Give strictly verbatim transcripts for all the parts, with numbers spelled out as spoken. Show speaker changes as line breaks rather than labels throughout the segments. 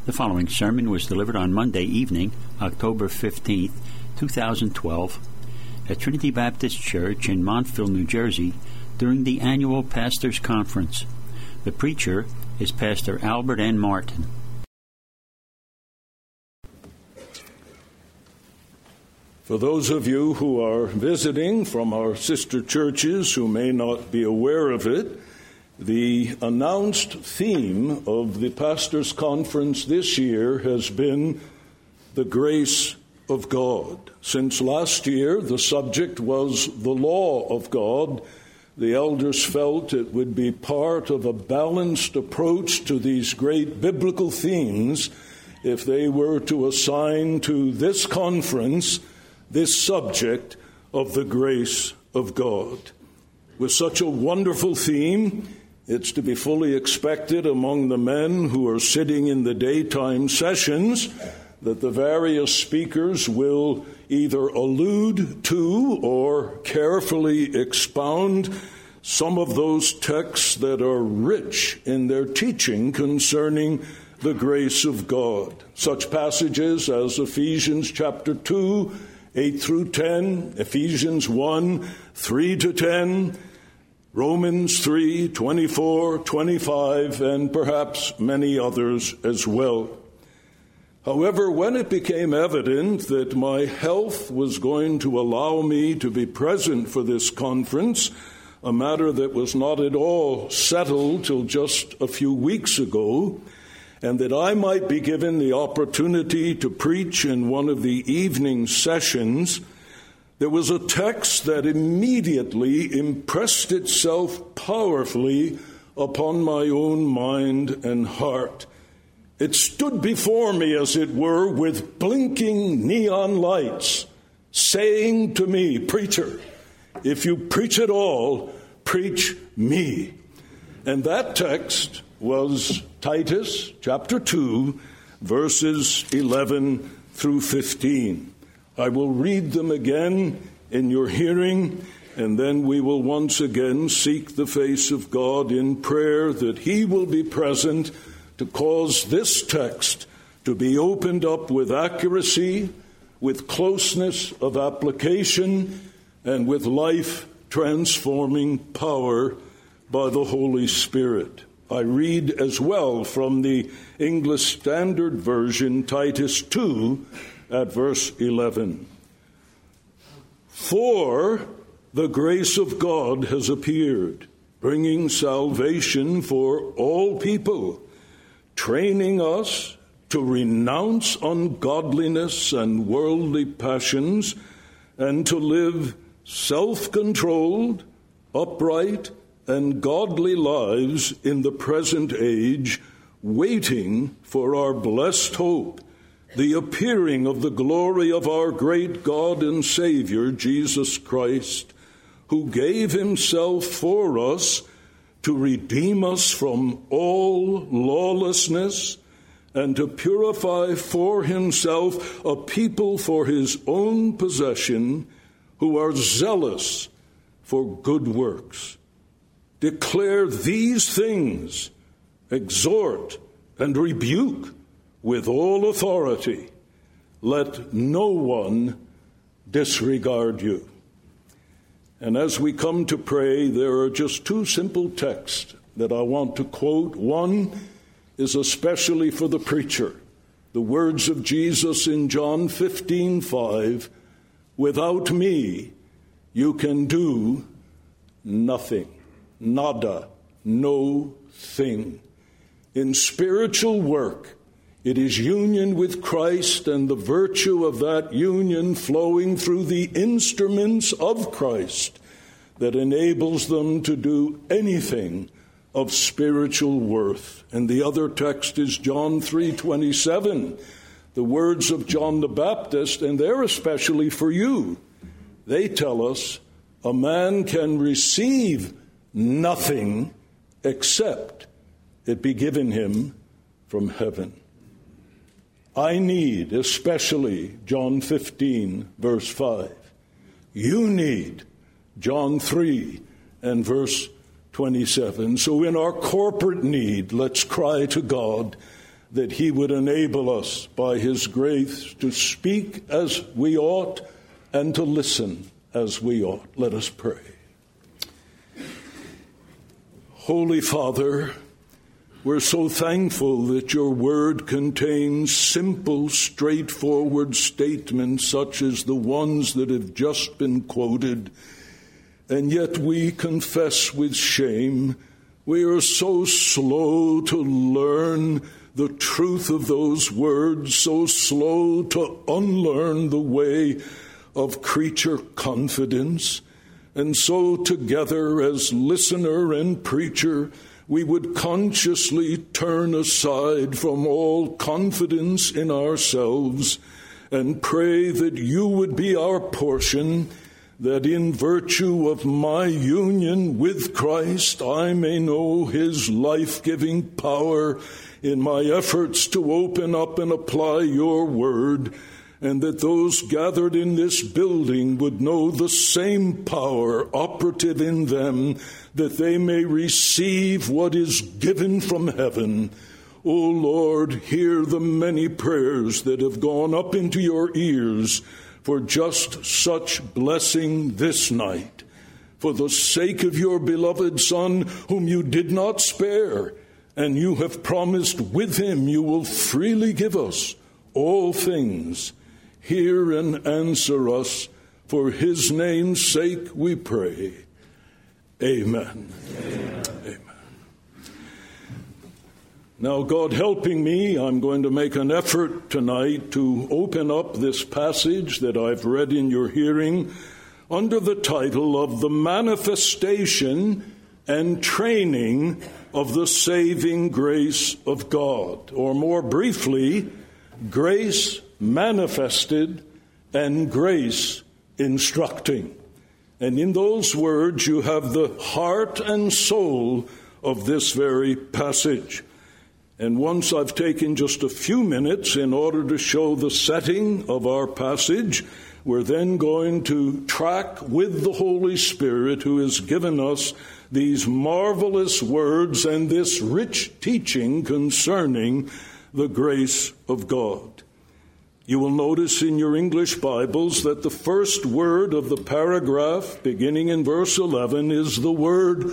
The following sermon was delivered on Monday evening, October fifteenth, twenty twelve, at Trinity Baptist Church in Montville, New Jersey, during the annual Pastors' Conference. The preacher is Pastor Albert N. Martin.
For those of you who are visiting from our sister churches who may not be aware of it, the announced theme of the Pastors' Conference this year has been the grace of God. Since last year, the subject was the law of God. The elders felt it would be part of a balanced approach to these great biblical themes if they were to assign to this conference this subject of the grace of God. With such a wonderful theme, it's to be fully expected among the men who are sitting in the daytime sessions that the various speakers will either allude to or carefully expound some of those texts that are rich in their teaching concerning the grace of God. Such passages as Ephesians chapter two, eight through ten, Ephesians one, three to ten, Romans three, twenty-four, twenty-five, and perhaps many others as well. However, when it became evident that my health was going to allow me to be present for this conference, a matter that was not at all settled till just a few weeks ago, and that I might be given the opportunity to preach in one of the evening sessions, there was a text that immediately impressed itself powerfully upon my own mind and heart. It stood before me, as it were, with blinking neon lights, saying to me, "Preacher, if you preach at all, preach me." And that text was Titus chapter two, verses eleven through fifteen. I will read them again in your hearing, and then we will once again seek the face of God in prayer that He will be present to cause this text to be opened up with accuracy, with closeness of application, and with life-transforming power by the Holy Spirit. I read as well from the English Standard Version, Titus two, at verse eleven. For the grace of God has appeared, bringing salvation for all people, training us to renounce ungodliness and worldly passions, and to live self-controlled, upright, and godly lives in the present age, waiting for our blessed hope, the appearing of the glory of our great God and Savior, Jesus Christ, who gave Himself for us to redeem us from all lawlessness and to purify for Himself a people for His own possession who are zealous for good works. Declare these things, exhort and rebuke with all authority. Let no one disregard you. And as we come to pray, there are just two simple texts that I want to quote. One is especially for the preacher. The words of Jesus in John fifteen five, "Without me, you can do nothing." Nada, no thing. In spiritual work, it is union with Christ and the virtue of that union flowing through the instruments of Christ that enables them to do anything of spiritual worth. And the other text is John three twenty-seven, the words of John the Baptist, and they're especially for you. They tell us a man can receive nothing except it be given him from heaven. I need, especially John fifteen, verse five. You need John three and verse twenty-seven. So in our corporate need, let's cry to God that he would enable us by his grace to speak as we ought and to listen as we ought. Let us pray. Holy Father, we're so thankful that your word contains simple, straightforward statements such as the ones that have just been quoted. And yet we confess with shame, we are so slow to learn the truth of those words, so slow to unlearn the way of creature confidence. And so together as listener and preacher, we would consciously turn aside from all confidence in ourselves and pray that you would be our portion, that in virtue of my union with Christ, I may know his life-giving power in my efforts to open up and apply your word, and that those gathered in this building would know the same power operative in them, that they may receive what is given from heaven. O Lord, hear the many prayers that have gone up into your ears for just such blessing this night. For the sake of your beloved Son, whom you did not spare, and you have promised with him you will freely give us all things. Hear and answer us. For his name's sake we pray. Amen. Amen. Amen. Now, God helping me, I'm going to make an effort tonight to open up this passage that I've read in your hearing under the title of The Manifestation and Training of the Saving Grace of God, or more briefly, Grace Manifested and Grace Instructing. And in those words, you have the heart and soul of this very passage. And once I've taken just a few minutes in order to show the setting of our passage, we're then going to track with the Holy Spirit, who has given us these marvelous words and this rich teaching concerning the grace of God. You will notice in your English Bibles that the first word of the paragraph, beginning in verse eleven, is the word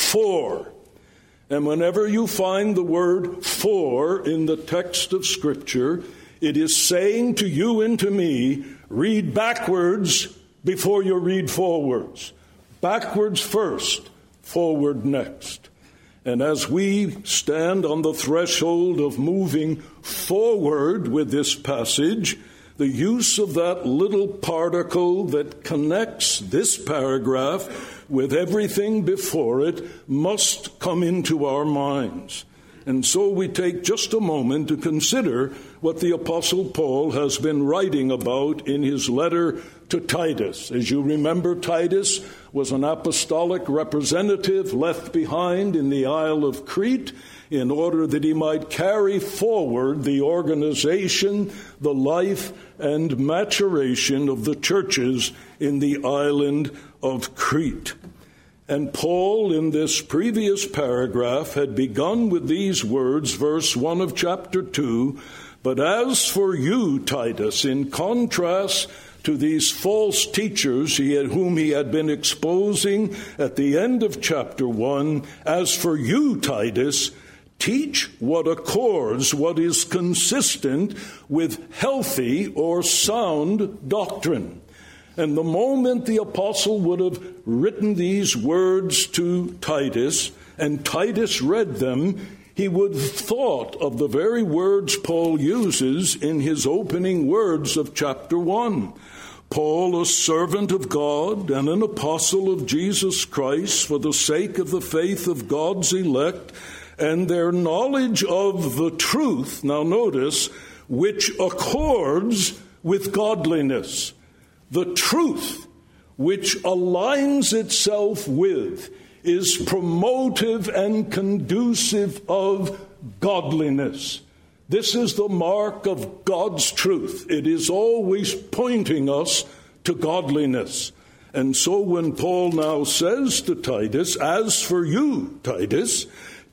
for. And whenever you find the word for in the text of Scripture, it is saying to you and to me, read backwards before you read forwards. Backwards first, forward next. And as we stand on the threshold of moving forward with this passage, the use of that little particle that connects this paragraph with everything before it must come into our minds. And so we take just a moment to consider what the Apostle Paul has been writing about in his letter to Titus. As you remember, Titus was an apostolic representative left behind in the Isle of Crete in order that he might carry forward the organization, the life, and maturation of the churches in the island of Crete. And Paul, in this previous paragraph, had begun with these words, verse one of chapter two, "But as for you, Titus," in contrast to these false teachers he had, whom he had been exposing at the end of chapter one, "as for you, Titus, teach what accords, what is consistent with healthy or sound doctrine." And the moment the apostle would have written these words to Titus, and Titus read them, he would have thought of the very words Paul uses in his opening words of chapter one. Paul, a servant of God and an apostle of Jesus Christ, for the sake of the faith of God's elect and their knowledge of the truth, now notice, which accords with godliness. The truth which aligns itself with, is promotive and conducive of godliness. This is the mark of God's truth. It is always pointing us to godliness. And so when Paul now says to Titus, "As for you, Titus,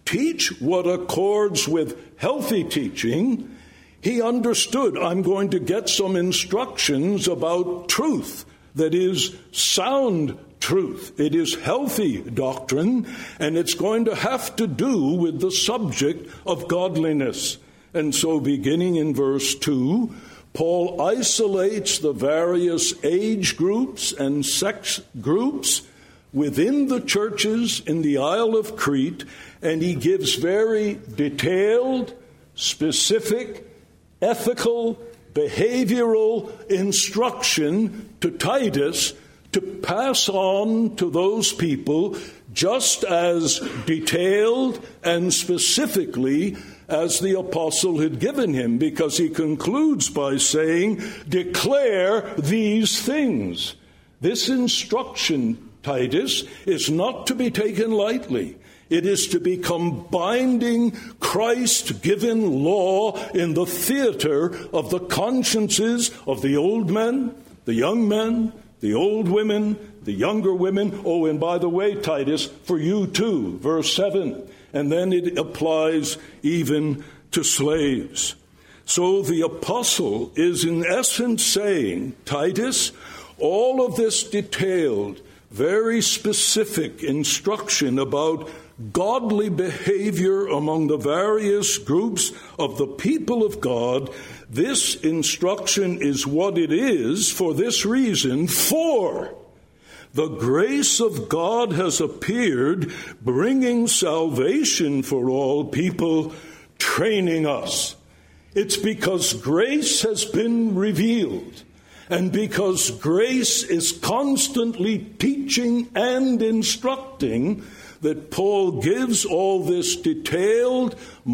teach what accords with healthy teaching, he understood, I'm going to get some instructions about truth that is sound truth. It is healthy doctrine, and it's going to have to do with the subject of godliness. And so beginning in verse two, Paul isolates the various age groups and sex groups within the churches in the Isle of Crete, and he gives very detailed, specific, ethical, behavioral instruction to Titus to pass on to those people just as detailed and specifically as the apostle had given him, because he concludes by saying, declare these things. This instruction, Titus, is not to be taken lightly. It is to become binding, Christ-given law in the theater of the consciences of the old men, the young men, the old women, the younger women. Oh, and by the way, Titus, for you too, verse seven. And then it applies even to slaves. So the apostle is in essence saying, Titus, all of this detailed, very specific instruction about godly behavior among the various groups of the people of God, this instruction is what it is for this reason, for the grace of God has appeared, bringing salvation for all people, training us. It's because grace has been revealed, and because grace is constantly teaching and instructing, that Paul gives all this detailed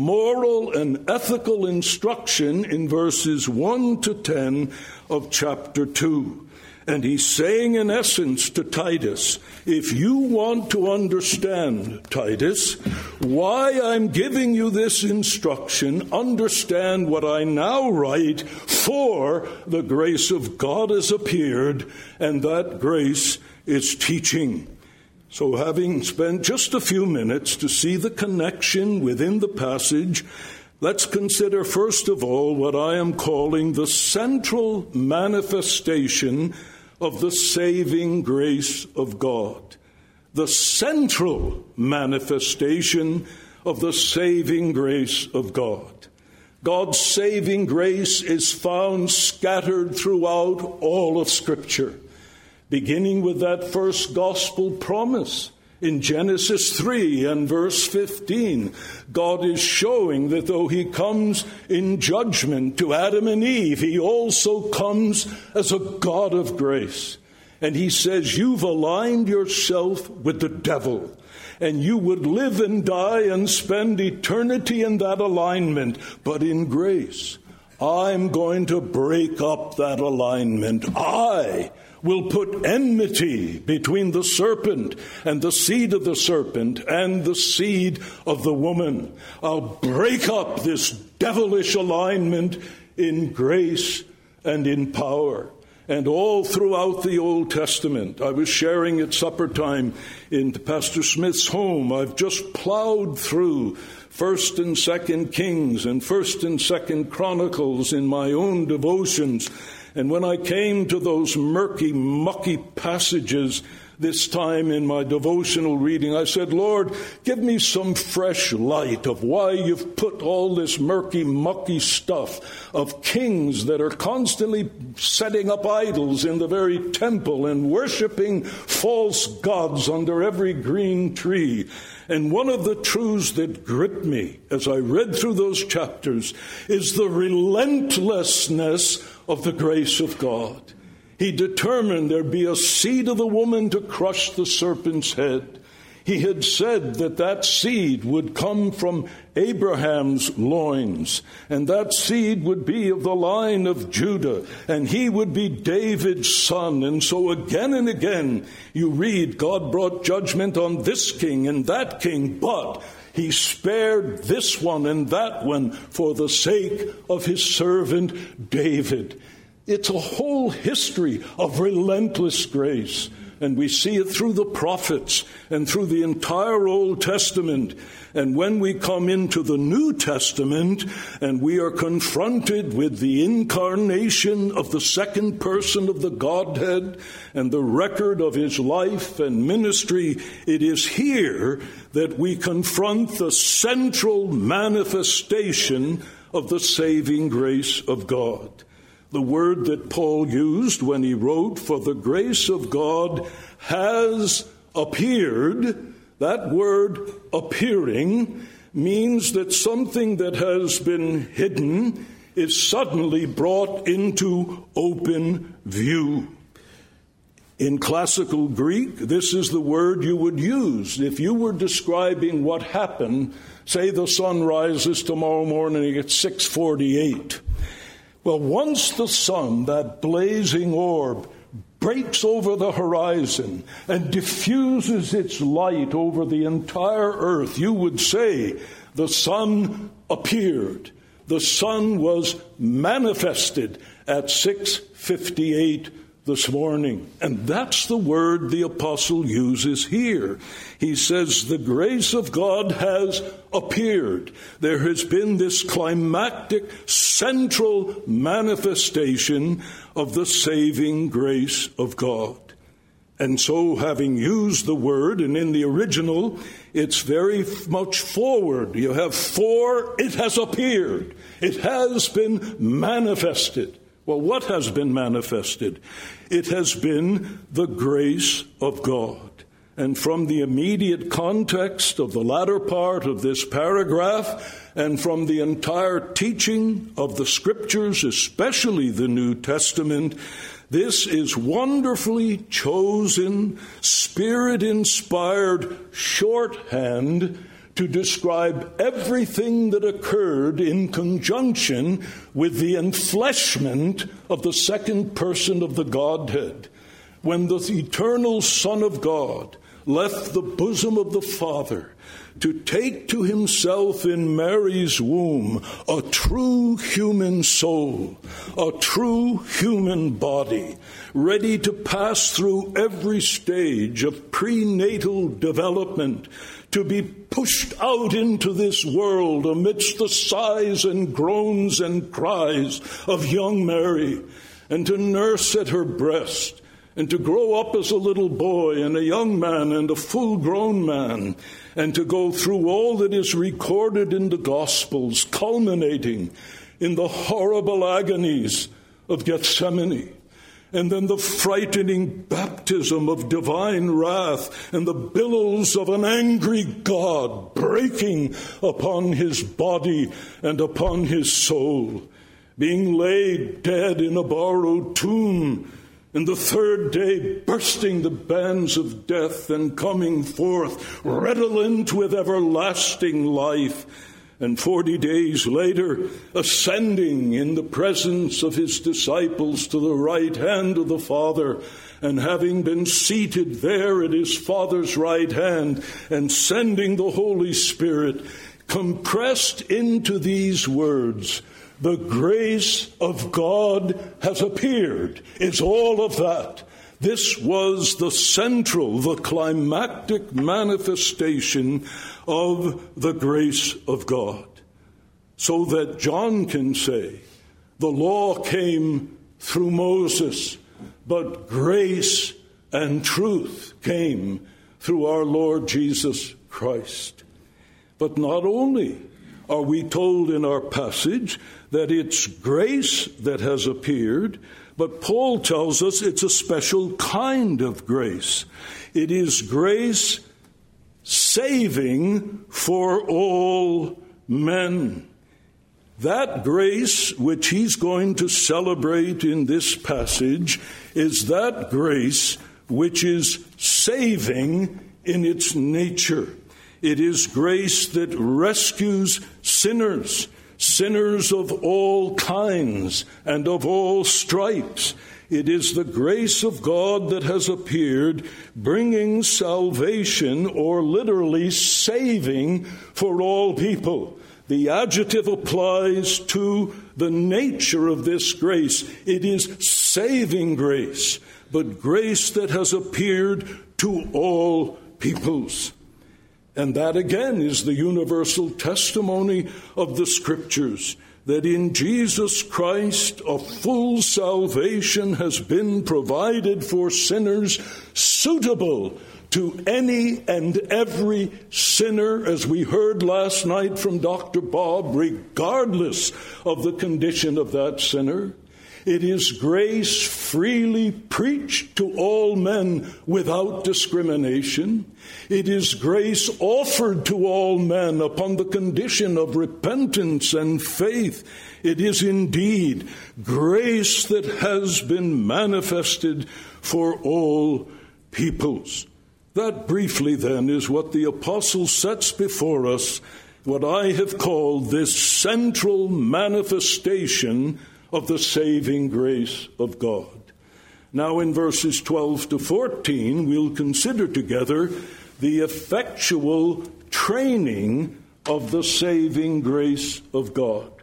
moral and ethical instruction in verses one to ten of chapter two. And he's saying in essence to Titus, if you want to understand, Titus, why I'm giving you this instruction, understand what I now write, for the grace of God has appeared, and that grace is teaching. So having spent just a few minutes to see the connection within the passage, let's consider first of all what I am calling the central manifestation of the saving grace of God. The central manifestation of the saving grace of God. God's saving grace is found scattered throughout all of Scripture, beginning with that first gospel promise in Genesis three and verse fifteen. God is showing that though he comes in judgment to Adam and Eve, he also comes as a God of grace. And he says, you've aligned yourself with the devil, and you would live and die and spend eternity in that alignment. But in grace, I'm going to break up that alignment. I will put enmity between the serpent and the seed of the serpent and the seed of the woman. I'll break up this devilish alignment in grace and in power. And all throughout the Old Testament, I was sharing at supper time in Pastor Smith's home. I've just plowed through First and Second Kings and First and Second Chronicles in my own devotions. And when I came to those murky, mucky passages this time in my devotional reading, I said, Lord, give me some fresh light of why you've put all this murky, mucky stuff of kings that are constantly setting up idols in the very temple and worshiping false gods under every green tree. And one of the truths that gripped me as I read through those chapters is the relentlessness of the grace of God. He determined there'd be a seed of the woman to crush the serpent's head. He had said that that seed would come from Abraham's loins, and that seed would be of the line of Judah, and he would be David's son. And so again and again you read God brought judgment on this king and that king, but he spared this one and that one for the sake of his servant David. It's a whole history of relentless grace. and we see it through the prophets and through the entire Old Testament. And when we come into the New Testament and we are confronted with the incarnation of the second person of the Godhead and the record of his life and ministry, it is here that we confront the central manifestation of the saving grace of God. The word that Paul used when he wrote, "For the grace of God has appeared," that word appearing means that something that has been hidden is suddenly brought into open view. In classical Greek, this is the word you would use if you were describing what happened. Say the sun rises tomorrow morning at six forty-eight. Well, once the sun, that blazing orb, breaks over the horizon and diffuses its light over the entire earth, you would say the sun appeared. The sun was manifested at six fifty-eight this morning. And that's the word the apostle uses here. He says the grace of God has appeared. There has been this climactic central manifestation of the saving grace of God. And so, having used the word, and in the original, it's very much forward. You have for, it has appeared. It has been manifested. Well, what has been manifested? It has been the grace of God. And from the immediate context of the latter part of this paragraph, and from the entire teaching of the Scriptures, especially the New Testament, this is wonderfully chosen, Spirit-inspired shorthand to describe everything that occurred in conjunction with the enfleshment of the second person of the Godhead. When the eternal Son of God left the bosom of the Father to take to himself in Mary's womb a true human soul, a true human body, ready to pass through every stage of prenatal development, to be pushed out into this world amidst the sighs and groans and cries of young Mary, and to nurse at her breast, and to grow up as a little boy and a young man and a full-grown man, and to go through all that is recorded in the Gospels, culminating in the horrible agonies of Gethsemane, and then the frightening baptism of divine wrath and the billows of an angry God breaking upon his body and upon his soul, being laid dead in a borrowed tomb, and the third day bursting the bands of death and coming forth redolent with everlasting life, and forty days later ascending in the presence of his disciples to the right hand of the Father, and having been seated there at his Father's right hand and sending the Holy Spirit, compressed into these words, the grace of God has appeared. It's all of that. This was the central, the climactic manifestation of the grace of God. So that John can say, the law came through Moses, but grace and truth came through our Lord Jesus Christ. But not only are we told in our passage that it's grace that has appeared, but Paul tells us it's a special kind of grace. It is grace saving for all men. That grace which he's going to celebrate in this passage is that grace which is saving in its nature. It is grace that rescues sinners, sinners of all kinds and of all stripes. It is the grace of God that has appeared, bringing salvation, or literally saving, for all people. The adjective applies to the nature of this grace. It is saving grace. but grace that has appeared to all peoples. And that again is the universal testimony of the Scriptures, that in Jesus Christ a full salvation has been provided for sinners, suitable to any and every sinner, as we heard last night from Doctor Bob, regardless of the condition of that sinner. It is grace freely preached to all men without discrimination. It is grace offered to all men upon the condition of repentance and faith. It is indeed grace that has been manifested for all peoples. That briefly then is what the apostle sets before us, what I have called this central manifestation of the saving grace of God. Now in verses twelve to fourteen, we'll consider together the effectual training of the saving grace of God.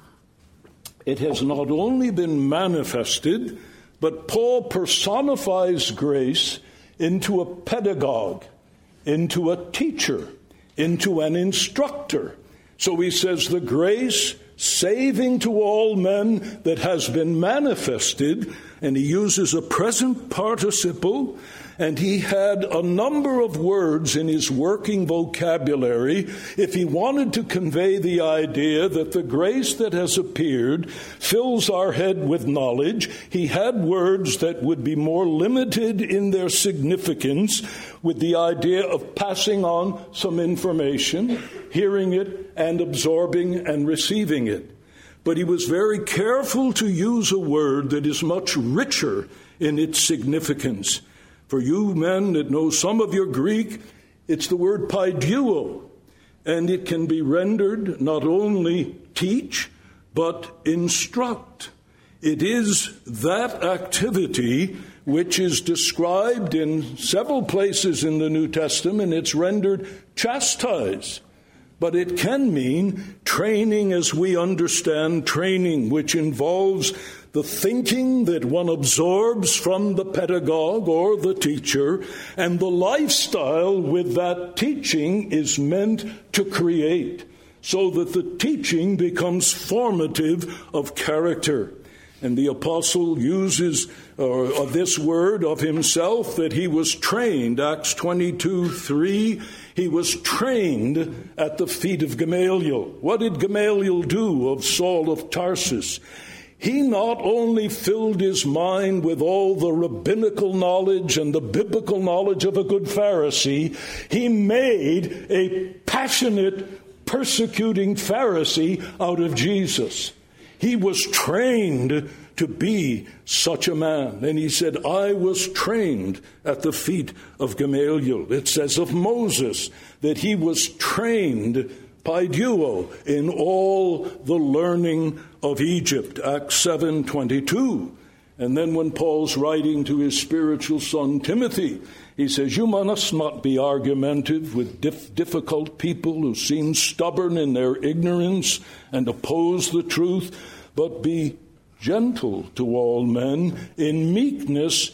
It has not only been manifested, but Paul personifies grace into a pedagogue, into a teacher, into an instructor. So he says the grace saving to all men that has been manifested, and he uses a present participle, and he had a number of words in his working vocabulary if he wanted to convey the idea that the grace that has appeared fills our head with knowledge. He had words that would be more limited in their significance, with the idea of passing on some information, hearing it, and absorbing and receiving it. But he was very careful to use a word that is much richer in its significance. For you men that know some of your Greek, it's the word paiduo, and it can be rendered not only teach, but instruct. It is that activity which is described in several places in the New Testament. It's rendered chastise. But it can mean training as we understand training, which involves the thinking that one absorbs from the pedagogue or the teacher, and the lifestyle with that teaching is meant to create, so that the teaching becomes formative of character. And the apostle uses uh, this word of himself, that he was trained. Acts twenty-two three, he was trained at the feet of Gamaliel. What did Gamaliel do of Saul of Tarsus? He not only filled his mind with all the rabbinical knowledge and the biblical knowledge of a good Pharisee, he made a passionate, persecuting Pharisee out of Jesus. He was trained to be such a man. And he said, I was trained at the feet of Gamaliel. It says of Moses that he was trained paiduo in all the learning of Egypt. Acts seven twenty-two. And then when Paul's writing to his spiritual son Timothy, he says, you must not be argumentative with dif- difficult people who seem stubborn in their ignorance and oppose the truth, but be gentle to all men, in meekness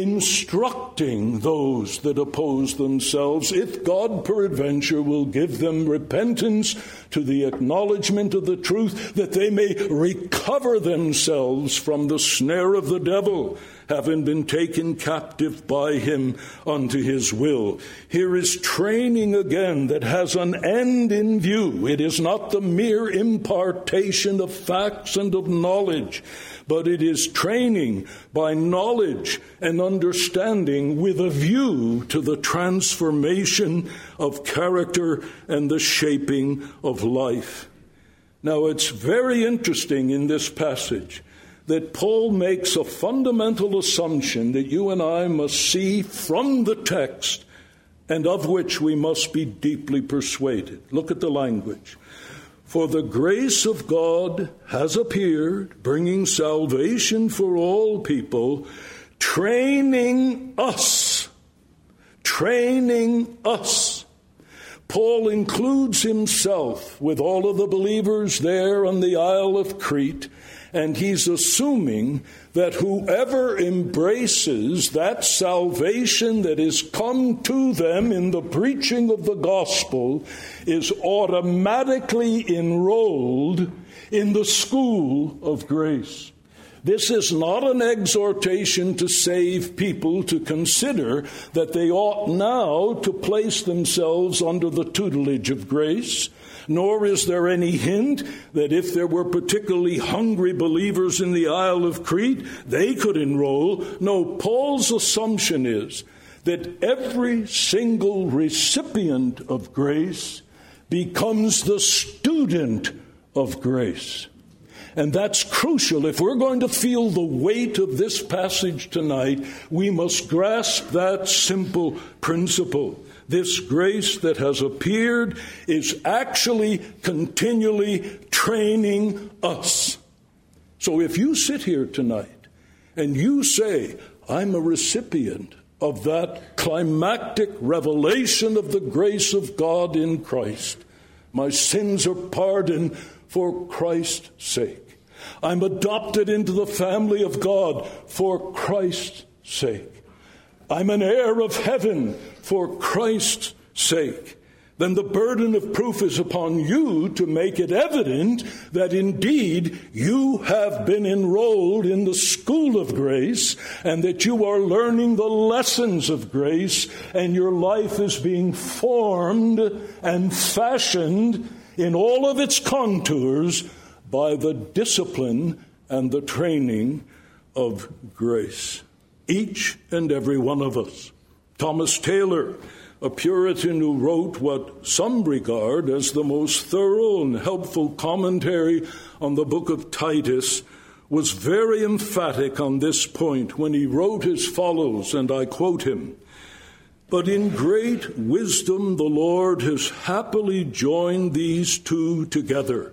instructing those that oppose themselves, if God peradventure will give them repentance to the acknowledgement of the truth, that they may recover themselves from the snare of the devil, having been taken captive by him unto his will. Here is training again that has an end in view. It is not the mere impartation of facts and of knowledge, but it is training by knowledge and understanding with a view to the transformation of character and the shaping of life. Now, it's very interesting in this passage that Paul makes a fundamental assumption that you and I must see from the text, and of which we must be deeply persuaded. Look at the language. For the grace of God has appeared, bringing salvation for all people, training us, training us. Paul includes himself with all of the believers there on the Isle of Crete, And he's assuming that whoever embraces that salvation that is come to them in the preaching of the gospel is automatically enrolled in the school of grace. This is not an exhortation to save people to consider that they ought now to place themselves under the tutelage of grace, nor is there any hint that if there were particularly hungry believers in the Isle of Crete, they could enroll. No, Paul's assumption is that every single recipient of grace becomes the student of grace. And that's crucial. If we're going to feel the weight of this passage tonight, we must grasp that simple principle. This grace that has appeared is actually continually training us. So if you sit here tonight and you say, I'm a recipient of that climactic revelation of the grace of God in Christ, my sins are pardoned for Christ's sake. I'm adopted into the family of God for Christ's sake. I'm an heir of heaven for Christ's sake. Then the burden of proof is upon you to make it evident that indeed you have been enrolled in the school of grace and that you are learning the lessons of grace and your life is being formed and fashioned in all of its contours by the discipline and the training of grace. Each and every one of us. Thomas Taylor, a Puritan who wrote what some regard as the most thorough and helpful commentary on the book of Titus, was very emphatic on this point when he wrote as follows, and I quote him, "But in great wisdom the Lord has happily joined these two together,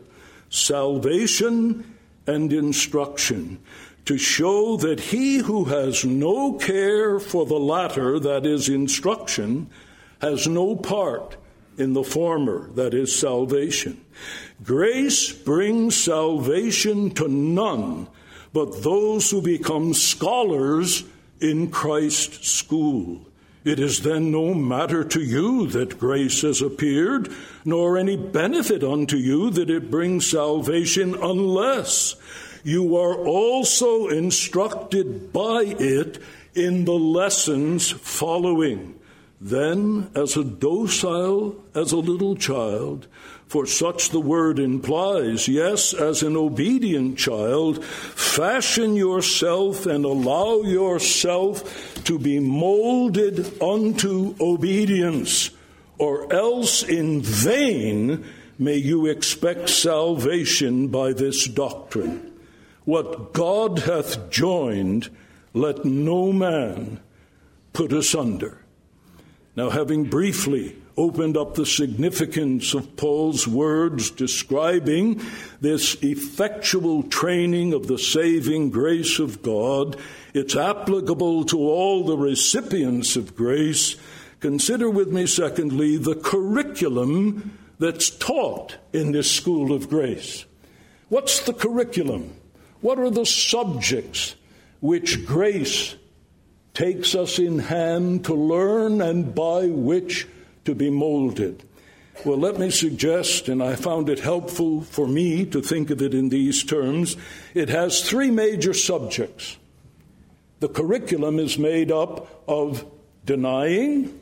salvation and instruction, to show that he who has no care for the latter, that is, instruction, has no part in the former, that is, salvation. Grace brings salvation to none but those who become scholars in Christ's school. It is then no matter to you that grace has appeared, nor any benefit unto you that it brings salvation, unless you are also instructed by it in the lessons following. Then, as a docile as a little child, for such the word implies, yes, as an obedient child, fashion yourself and allow yourself to be molded unto obedience, or else in vain may you expect salvation by this doctrine. What God hath joined, let no man put asunder." Now, having briefly opened up the significance of Paul's words describing this effectual training of the saving grace of God, it's applicable to all the recipients of grace, consider with me, secondly, the curriculum that's taught in this school of grace. What's the curriculum? What are the subjects which grace takes us in hand to learn and by which to be molded? Well, let me suggest, and I found it helpful for me to think of it in these terms, it has three major subjects. The curriculum is made up of denying,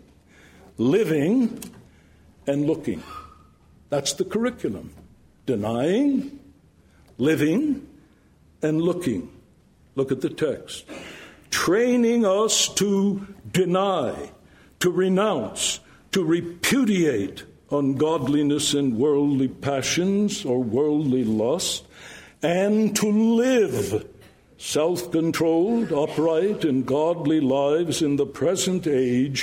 living, and looking. That's the curriculum. Denying, living, and looking. Look at the text. Training us to deny, to renounce, to repudiate ungodliness and worldly passions or worldly lust, and to live self-controlled, upright, and godly lives in the present age,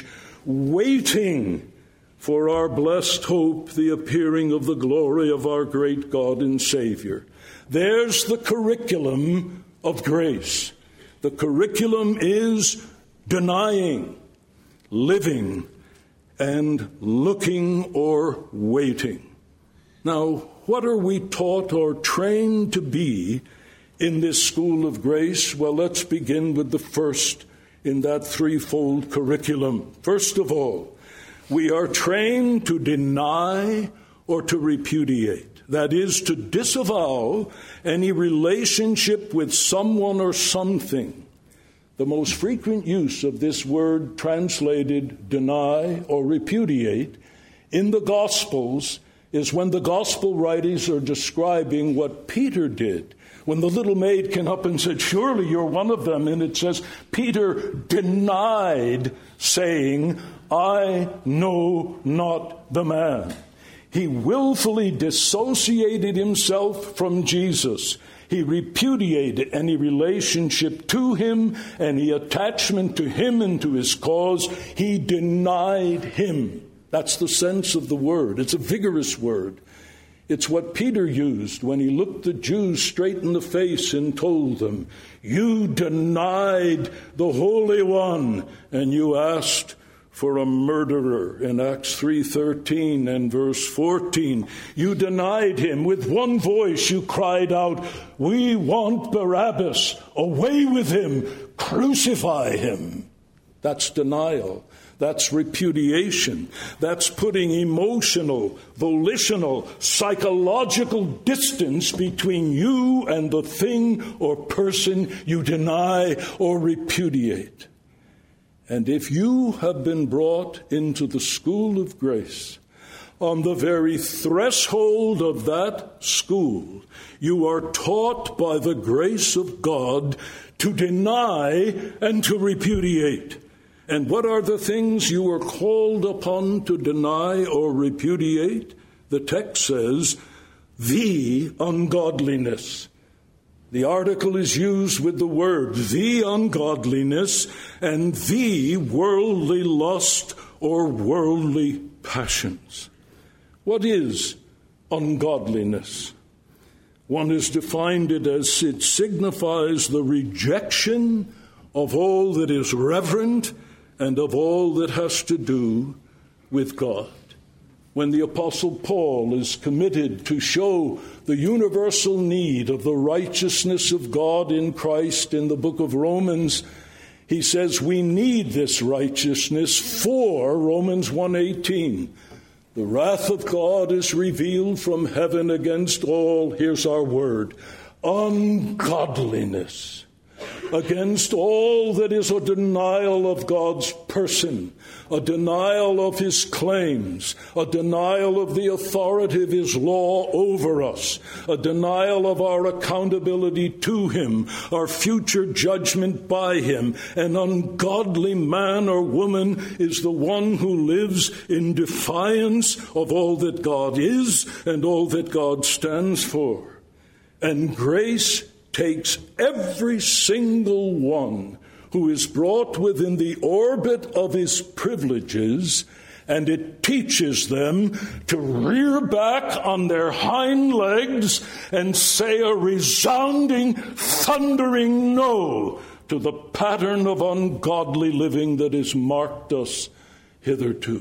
waiting for our blessed hope, the appearing of the glory of our great God and Savior. There's the curriculum of grace. The curriculum is denying, living, and looking or waiting. Now, what are we taught or trained to be in this school of grace? Well, let's begin with the first in that threefold curriculum. First of all, we are trained to deny or to repudiate. That is, to disavow any relationship with someone or something. The most frequent use of this word translated deny or repudiate in the Gospels is when the Gospel writers are describing what Peter did. When the little maid came up and said, "Surely you're one of them," and it says, Peter denied, saying, "I know not the man." He willfully dissociated himself from Jesus. He repudiated any relationship to him, any attachment to him and to his cause. He denied him. That's the sense of the word. It's a vigorous word. It's what Peter used when he looked the Jews straight in the face and told them, "You denied the Holy One, and you asked for a murderer," in Acts three thirteen and verse fourteen. You denied him. With one voice you cried out, "We want Barabbas. Away with him. Crucify him." That's denial. That's repudiation. That's putting emotional, volitional, psychological distance between you and the thing or person you deny or repudiate. And if you have been brought into the school of grace, on the very threshold of that school, you are taught by the grace of God to deny and to repudiate. And what are the things you are called upon to deny or repudiate? The text says, the ungodliness. The article is used with the word, the ungodliness, and the worldly lust or worldly passions. What is ungodliness? One has defined it as it signifies the rejection of all that is reverent and of all that has to do with God. When the Apostle Paul is committed to show the universal need of the righteousness of God in Christ in the book of Romans, he says we need this righteousness for, Romans one eighteen, the wrath of God is revealed from heaven against all, here's our word, ungodliness, against all that is a denial of God's person, a denial of his claims, a denial of the authority of his law over us, a denial of our accountability to him, our future judgment by him. An ungodly man or woman is the one who lives in defiance of all that God is and all that God stands for. And grace takes every single one who is brought within the orbit of his privileges, and it teaches them to rear back on their hind legs and say a resounding, thundering no to the pattern of ungodly living that has marked us hitherto.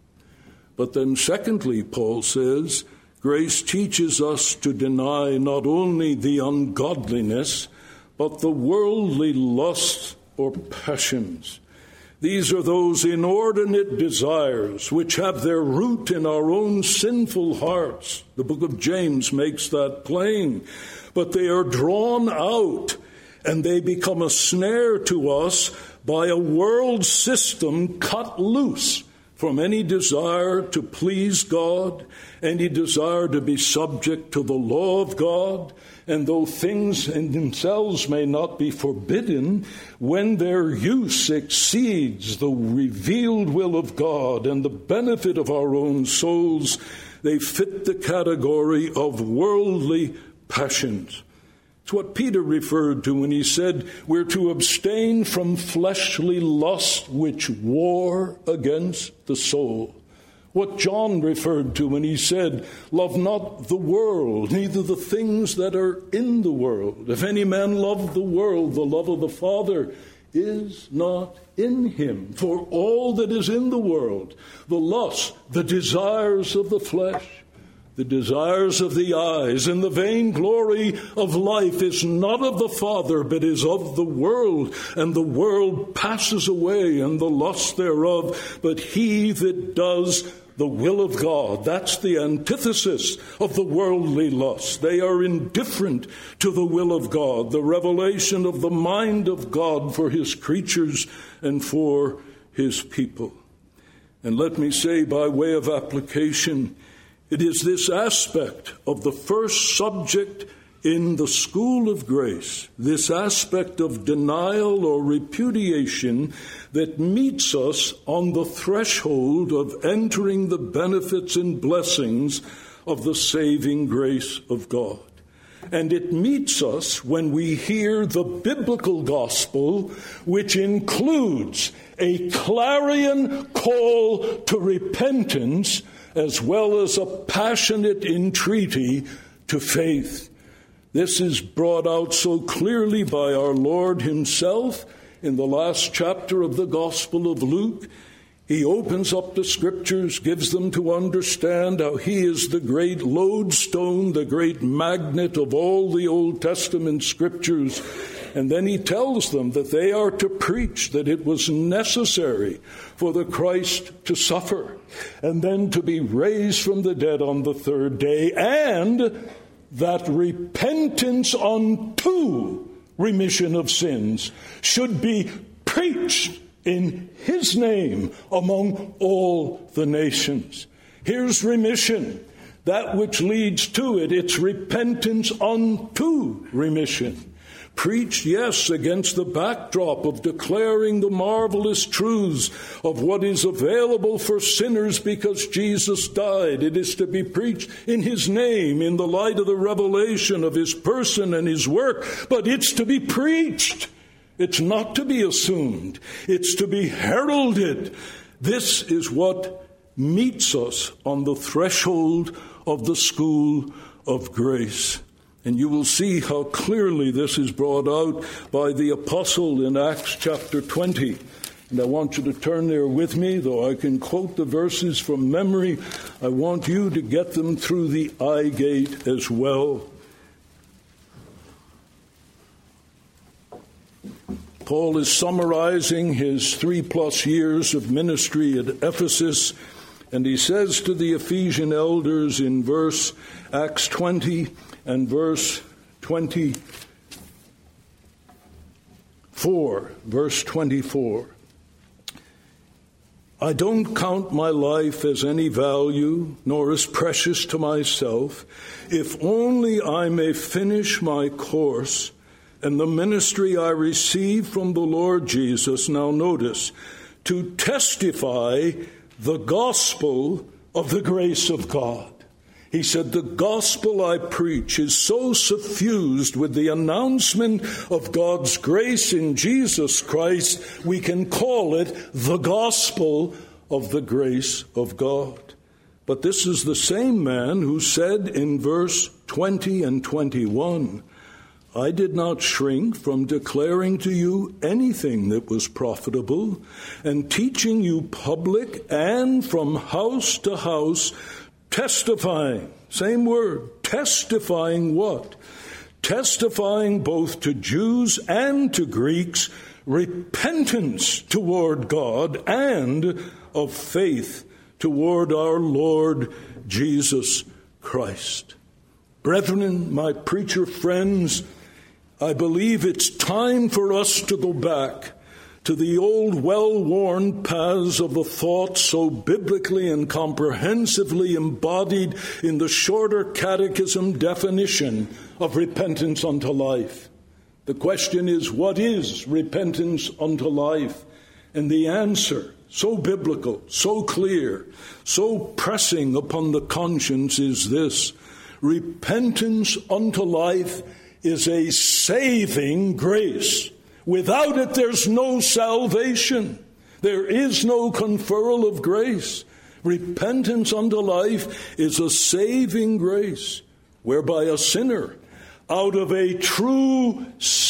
But then secondly, Paul says, grace teaches us to deny not only the ungodliness, but the worldly lusts or passions. These are those inordinate desires which have their root in our own sinful hearts. The book of James makes that plain. But they are drawn out and they become a snare to us by a world system cut loose from any desire to please God, any desire to be subject to the law of God. And though things in themselves may not be forbidden, when their use exceeds the revealed will of God and the benefit of our own souls, they fit the category of worldly passions. It's what Peter referred to when he said we're to abstain from fleshly lust which war against the soul. What John referred to when he said, love not the world, neither the things that are in the world. If any man love the world, the love of the Father is not in him. For all that is in the world, the lust, the desires of the flesh, The desires of the eyes and the vainglory of life is not of the Father, but is of the world. And the world passes away and the lust thereof, but he that does the will of God. That's the antithesis of the worldly lust. They are indifferent to the will of God, the revelation of the mind of God for his creatures and for his people. And let me say, by way of application, it is this aspect of the first subject in the school of grace, this aspect of denial or repudiation, that meets us on the threshold of entering the benefits and blessings of the saving grace of God. And it meets us when we hear the biblical gospel, which includes a clarion call to repentance, as well as a passionate entreaty to faith. This is brought out so clearly by our Lord himself in the last chapter of the Gospel of Luke. He opens up the scriptures, gives them to understand how he is the great lodestone, the great magnet of all the Old Testament scriptures. And then he tells them that they are to preach that it was necessary for the Christ to suffer and then to be raised from the dead on the third day, and that repentance unto remission of sins should be preached in his name among all the nations. Here's remission, that which leads to it. It's repentance unto remission. Preached, yes, against the backdrop of declaring the marvelous truths of what is available for sinners because Jesus died. It is to be preached in his name, in the light of the revelation of his person and his work. But it's to be preached. It's not to be assumed. It's to be heralded. This is what meets us on the threshold of the school of grace. And you will see how clearly this is brought out by the apostle in Acts chapter twenty. And I want you to turn there with me, though I can quote the verses from memory. I want you to get them through the eye gate as well. Paul is summarizing his three-plus years of ministry at Ephesus, and he says to the Ephesian elders in verse Acts twenty and verse twenty-four, verse twenty-four, I don't count my life as any value, nor as precious to myself, if only I may finish my course and the ministry I receive from the Lord Jesus, now notice, to testify the gospel of the grace of God. He said, the gospel I preach is so suffused with the announcement of God's grace in Jesus Christ, we can call it the gospel of the grace of God. But this is the same man who said in verse twenty and twenty-one, I did not shrink from declaring to you anything that was profitable, and teaching you public and from house to house, testifying, same word, testifying what? Testifying both to Jews and to Greeks, repentance toward God and of faith toward our Lord Jesus Christ. Brethren, my preacher friends, I believe it's time for us to go back to the old well-worn paths of the thought so biblically and comprehensively embodied in the shorter catechism definition of repentance unto life. The question is, what is repentance unto life? And the answer, so biblical, so clear, so pressing upon the conscience, is this: repentance unto life is a saving grace. Without it, there's no salvation. There is no conferral of grace. Repentance unto life is a saving grace, whereby a sinner, out of a true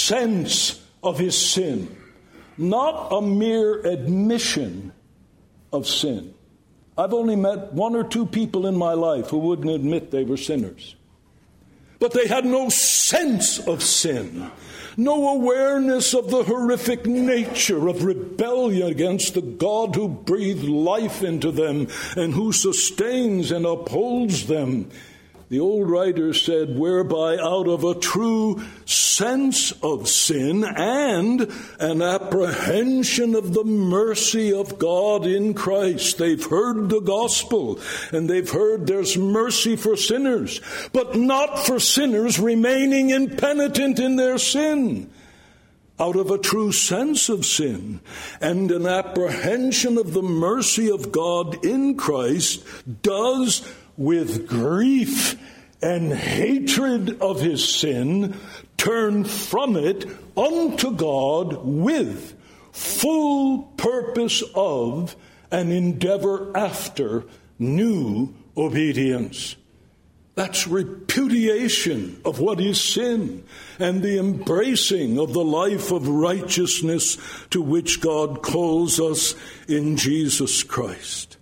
sense of his sin, not a mere admission of sin, I've only met one or two people in my life who wouldn't admit they were sinners. But they had no sense of sin, no awareness of the horrific nature of rebellion against the God who breathed life into them and who sustains and upholds them. The old writer said, whereby out of a true sense of sin and an apprehension of the mercy of God in Christ. They've heard the gospel and they've heard there's mercy for sinners, but not for sinners remaining impenitent in their sin. Out of a true sense of sin and an apprehension of the mercy of God in Christ does with grief and hatred of his sin, turn from it unto God with full purpose of and endeavor after new obedience. That's repudiation of what is sin and the embracing of the life of righteousness to which God calls us in Jesus Christ.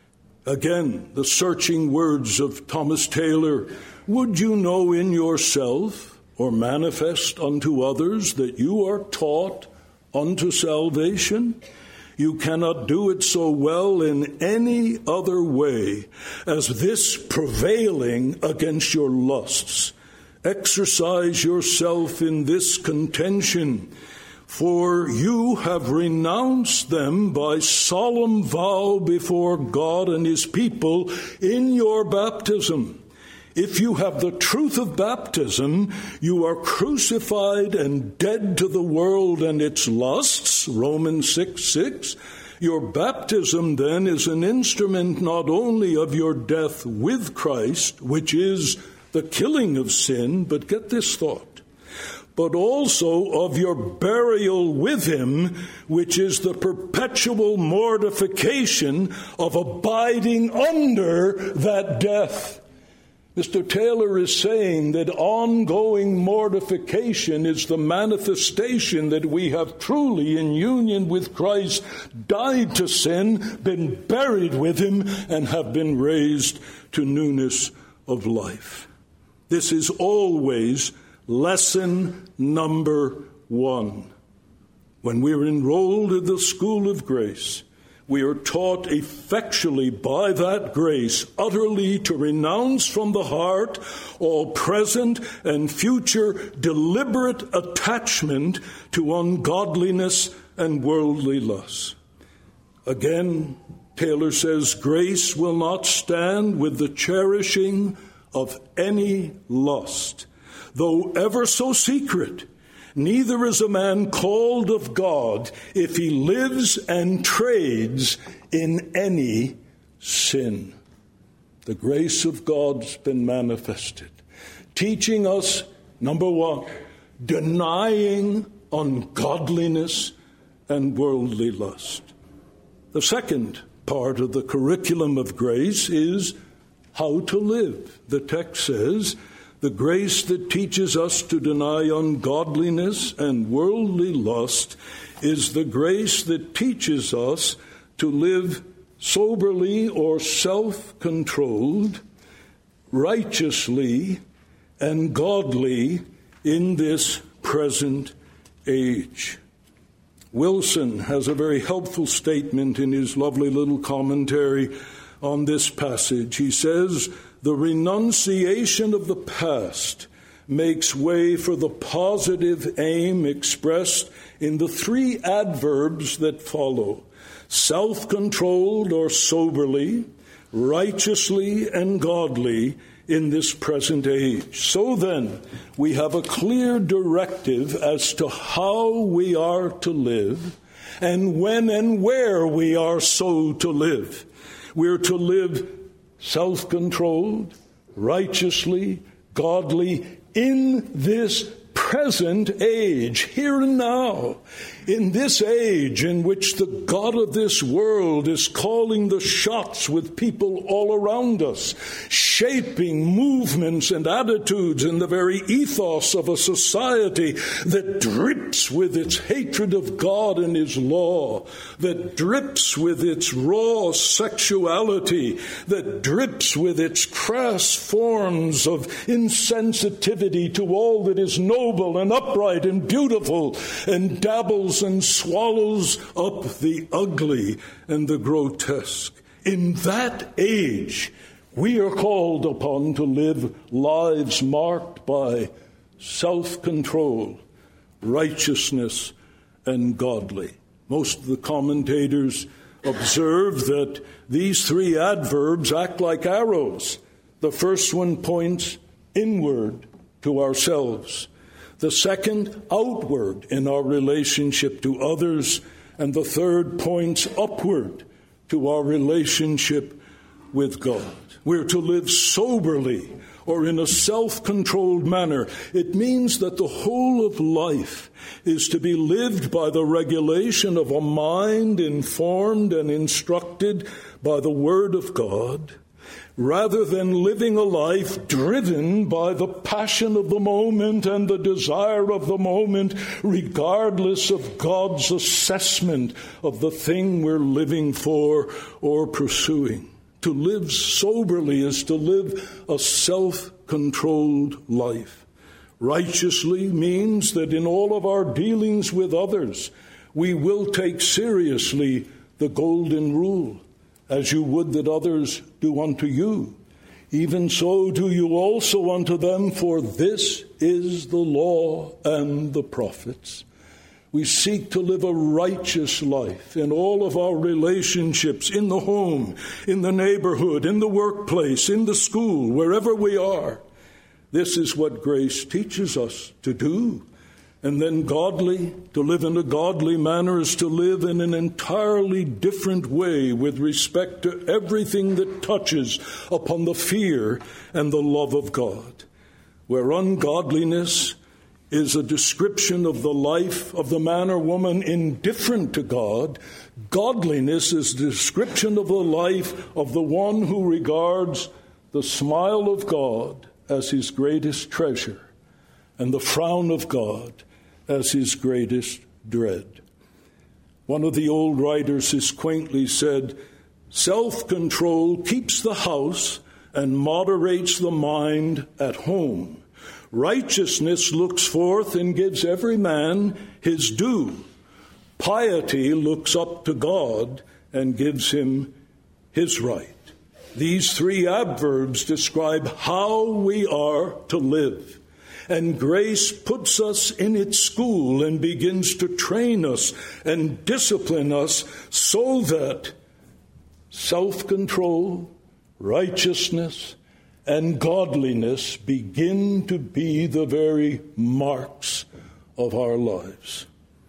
Again, the searching words of Thomas Taylor, would you know in yourself or manifest unto others that you are taught unto salvation? You cannot do it so well in any other way as this prevailing against your lusts. Exercise yourself in this contention, for you have renounced them by solemn vow before God and his people in your baptism. If you have the truth of baptism, you are crucified and dead to the world and its lusts, Romans six six. Your baptism, then, is an instrument not only of your death with Christ, which is the killing of sin, but get this thought, but also of your burial with him, which is the perpetual mortification of abiding under that death. Mister Taylor is saying that ongoing mortification is the manifestation that we have truly, in union with Christ, died to sin, been buried with him, and have been raised to newness of life. This is always lesson number one. When we are enrolled in the school of grace, we are taught effectually by that grace utterly to renounce from the heart all present and future deliberate attachment to ungodliness and worldly lusts. Again, Taylor says, grace will not stand with the cherishing of any lust, though ever so secret. Neither is a man called of God if he lives and trades in any sin. The grace of God's been manifested, teaching us, number one, denying ungodliness and worldly lust. The second part of the curriculum of grace is how to live. The text says, the grace that teaches us to deny ungodliness and worldly lust is the grace that teaches us to live soberly or self-controlled, righteously, and godly in this present age. Wilson has a very helpful statement in his lovely little commentary on this passage. He says, the renunciation of the past makes way for the positive aim expressed in the three adverbs that follow: self-controlled or soberly, righteously, and godly in this present age. So then, we have a clear directive as to how we are to live and when and where we are so to live. We're to live self-controlled, righteously, godly in this present age, here and now, In this age in which the God of this world is calling the shots with people all around us, shaping movements and attitudes in the very ethos of a society that drips with its hatred of God and His law, that drips with its raw sexuality, that drips with its crass forms of insensitivity to all that is noble and upright and beautiful, and dabbles and swallows up the ugly and the grotesque. In that age, we are called upon to live lives marked by self-control, righteousness, and godly. Most of the commentators observe that these three adverbs act like arrows. The first one points inward to ourselves. The second, outward in our relationship to others. And the third points upward to our relationship with God. We're to live soberly or in a self-controlled manner. It means that the whole of life is to be lived by the regulation of a mind informed and instructed by the Word of God, rather than living a life driven by the passion of the moment and the desire of the moment, regardless of God's assessment of the thing we're living for or pursuing. To live soberly is to live a self-controlled life. Righteously means that in all of our dealings with others, we will take seriously the golden rule. As you would that others do unto you, even so do you also unto them, for this is the law and the prophets. We seek to live a righteous life in all of our relationships, in the home, in the neighborhood, in the workplace, in the school, wherever we are. This is what grace teaches us to do. And then godly, to live in a godly manner is to live in an entirely different way with respect to everything that touches upon the fear and the love of God. Where ungodliness is a description of the life of the man or woman indifferent to God, godliness is the description of the life of the one who regards the smile of God as his greatest treasure and the frown of God as his greatest dread. One of the old writers has quaintly said, self-control keeps the house and moderates the mind at home. Righteousness looks forth and gives every man his due. Piety looks up to God and gives him his right. These three adverbs describe how we are to live. And grace puts us in its school and begins to train us and discipline us so that self-control, righteousness, and godliness begin to be the very marks of our lives.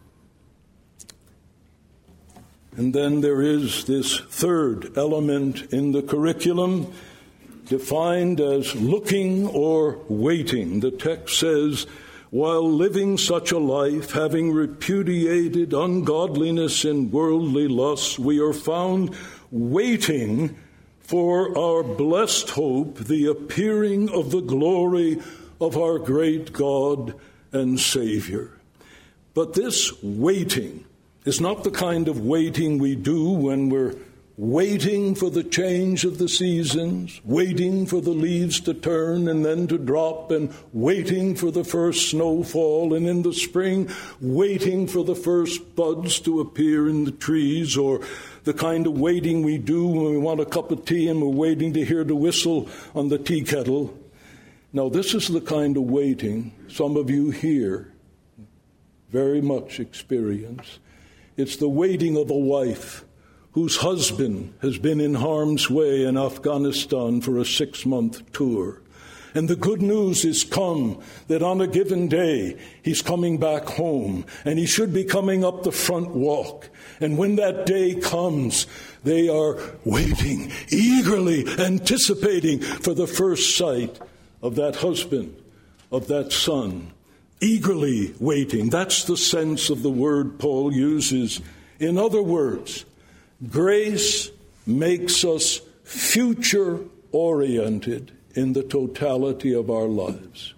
And then there is this third element in the curriculum, defined as looking or waiting. The text says, while living such a life, having repudiated ungodliness and worldly lusts, we are found waiting for our blessed hope, the appearing of the glory of our great God and Savior. But this waiting is not the kind of waiting we do when we're waiting for the change of the seasons, waiting for the leaves to turn and then to drop, and waiting for the first snowfall, and in the spring, waiting for the first buds to appear in the trees, or the kind of waiting we do when we want a cup of tea and we're waiting to hear the whistle on the tea kettle. Now, this is the kind of waiting some of you here very much experience. It's the waiting of a wife whose husband has been in harm's way in Afghanistan for a six-month tour. And the good news is come that on a given day, he's coming back home, and he should be coming up the front walk. And when that day comes, they are waiting, eagerly anticipating for the first sight of that husband, of that son, eagerly waiting. That's the sense of the word Paul uses. In other words, grace makes us future-oriented in the totality of our lives.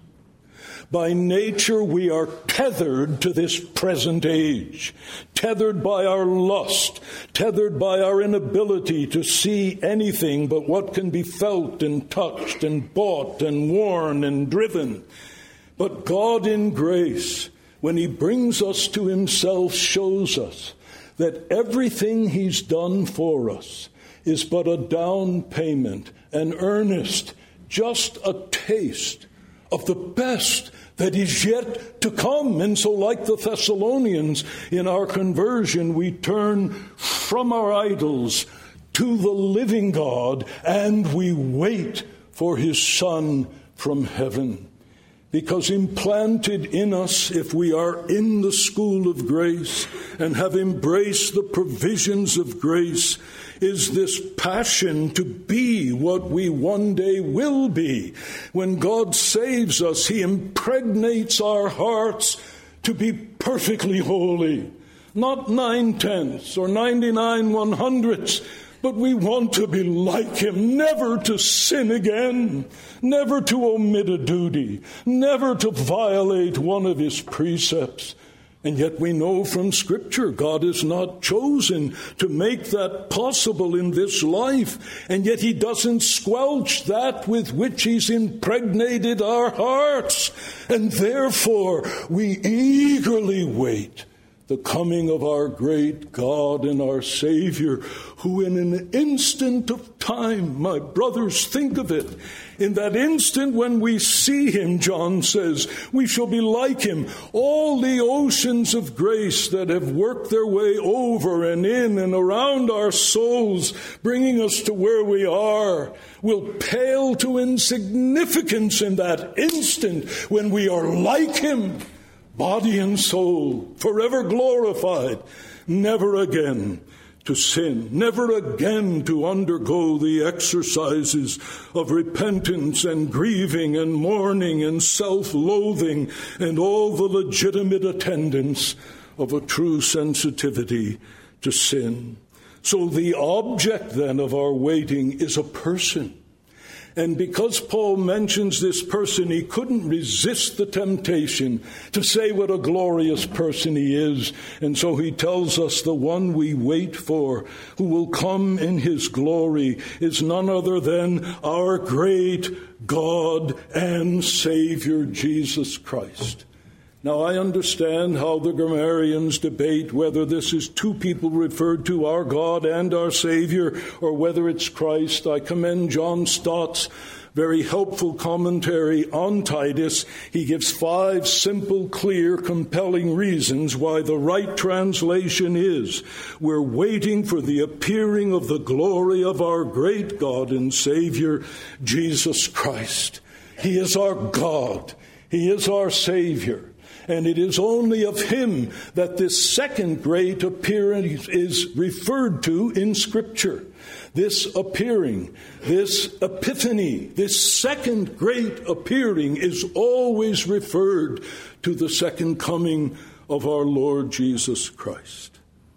By nature, we are tethered to this present age, tethered by our lust, tethered by our inability to see anything but what can be felt and touched and bought and worn and driven. But God in grace, when he brings us to himself, shows us that everything he's done for us is but a down payment, an earnest, just a taste of the best that is yet to come. And so, like the Thessalonians, in our conversion, we turn from our idols to the living God, and we wait for his Son from heaven. Because implanted in us, if we are in the school of grace and have embraced the provisions of grace, is this passion to be what we one day will be. When God saves us, he impregnates our hearts to be perfectly holy. Not nine-tenths or ninety-nine one-hundredths, but we want to be like him, never to sin again, never to omit a duty, never to violate one of his precepts. And yet we know from Scripture God has not chosen to make that possible in this life. And yet he doesn't squelch that with which he's impregnated our hearts. And therefore we eagerly wait the coming of our great God and our Savior, who in an instant of time, my brothers, think of it, in that instant when we see him, John says, we shall be like him. All the oceans of grace that have worked their way over and in and around our souls, bringing us to where we are, will pale to insignificance in that instant when we are like him. Body and soul, forever glorified, never again to sin, never again to undergo the exercises of repentance and grieving and mourning and self-loathing and all the legitimate attendants of a true sensitivity to sin. So the object then of our waiting is a person. And because Paul mentions this person, he couldn't resist the temptation to say what a glorious person he is. And so he tells us the one we wait for, who will come in his glory, is none other than our great God and Savior, Jesus Christ. Now, I understand how the grammarians debate whether this is two people referred to, our God and our Savior, or whether it's Christ. I commend John Stott's very helpful commentary on Titus. He gives five simple, clear, compelling reasons why the right translation is, we're waiting for the appearing of the glory of our great God and Savior, Jesus Christ. He is our God. He is our Savior. And it is only of him that this second great appearance is referred to in Scripture. This appearing, this epiphany, this second great appearing is always referred to the second coming of our Lord Jesus Christ.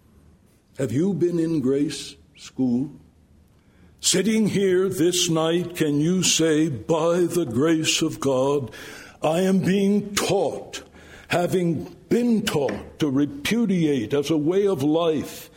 Have you been in grace school? Sitting here this night, can you say, by the grace of God, I am being taught, having been taught to repudiate as a way of life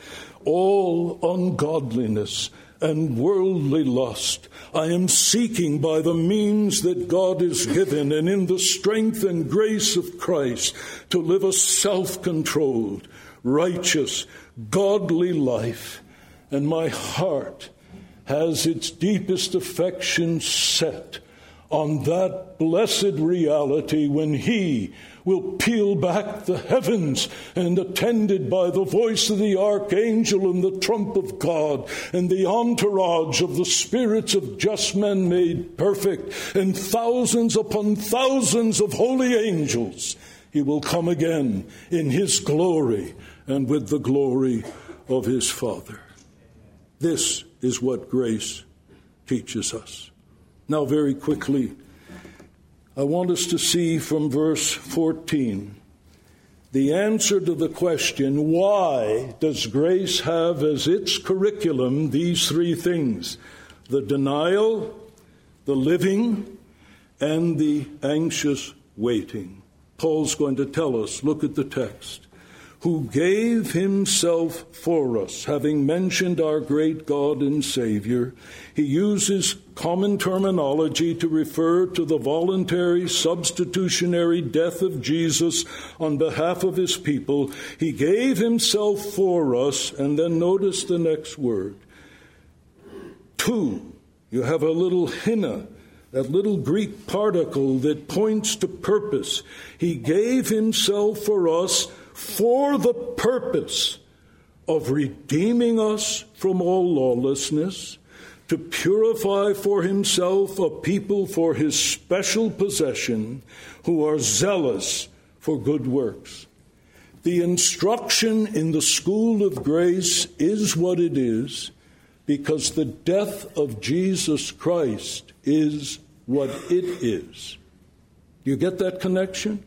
all ungodliness and worldly lust. I am seeking by the means that God has given and in the strength and grace of Christ to live a self-controlled, righteous, godly life. And my heart has its deepest affection set on that blessed reality when he will peel back the heavens and, attended by the voice of the archangel and the trump of God and the entourage of the spirits of just men made perfect and thousands upon thousands of holy angels, he will come again in his glory and with the glory of his Father. This is what grace teaches us. Now, very quickly, I want us to see from verse fourteen the answer to the question, why does grace have as its curriculum these three things? The denial, the living, and the anxious waiting. Paul's going to tell us, look at the text. Who gave himself for us, having mentioned our great God and Savior. He uses common terminology to refer to the voluntary substitutionary death of Jesus on behalf of his people. He gave himself for us, and then notice the next word. Two, you have a little hina, that little Greek particle that points to purpose. He gave himself for us for the purpose of redeeming us from all lawlessness, to purify for himself a people for his special possession who are zealous for good works. The instruction in the school of grace is what it is because the death of Jesus Christ is what it is. You get that connection?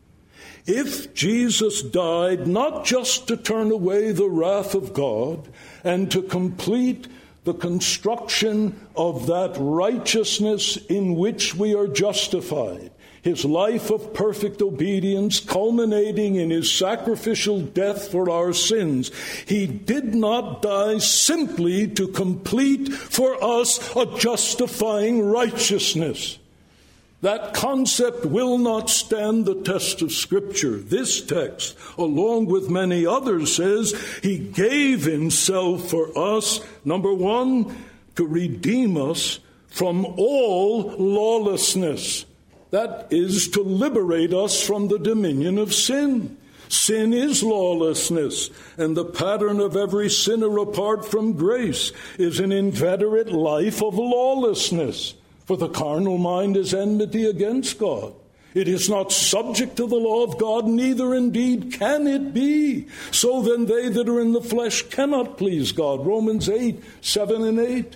If Jesus died not just to turn away the wrath of God and to complete the construction of that righteousness in which we are justified, his life of perfect obedience culminating in his sacrificial death for our sins, he did not die simply to complete for us a justifying righteousness. That concept will not stand the test of Scripture. This text, along with many others, says he gave himself for us, number one, to redeem us from all lawlessness. That is to liberate us from the dominion of sin. Sin is lawlessness, and the pattern of every sinner apart from grace is an inveterate life of lawlessness. For the carnal mind is enmity against God. It is not subject to the law of God, neither indeed can it be. So then they that are in the flesh cannot please God. Romans eight, seven and eight.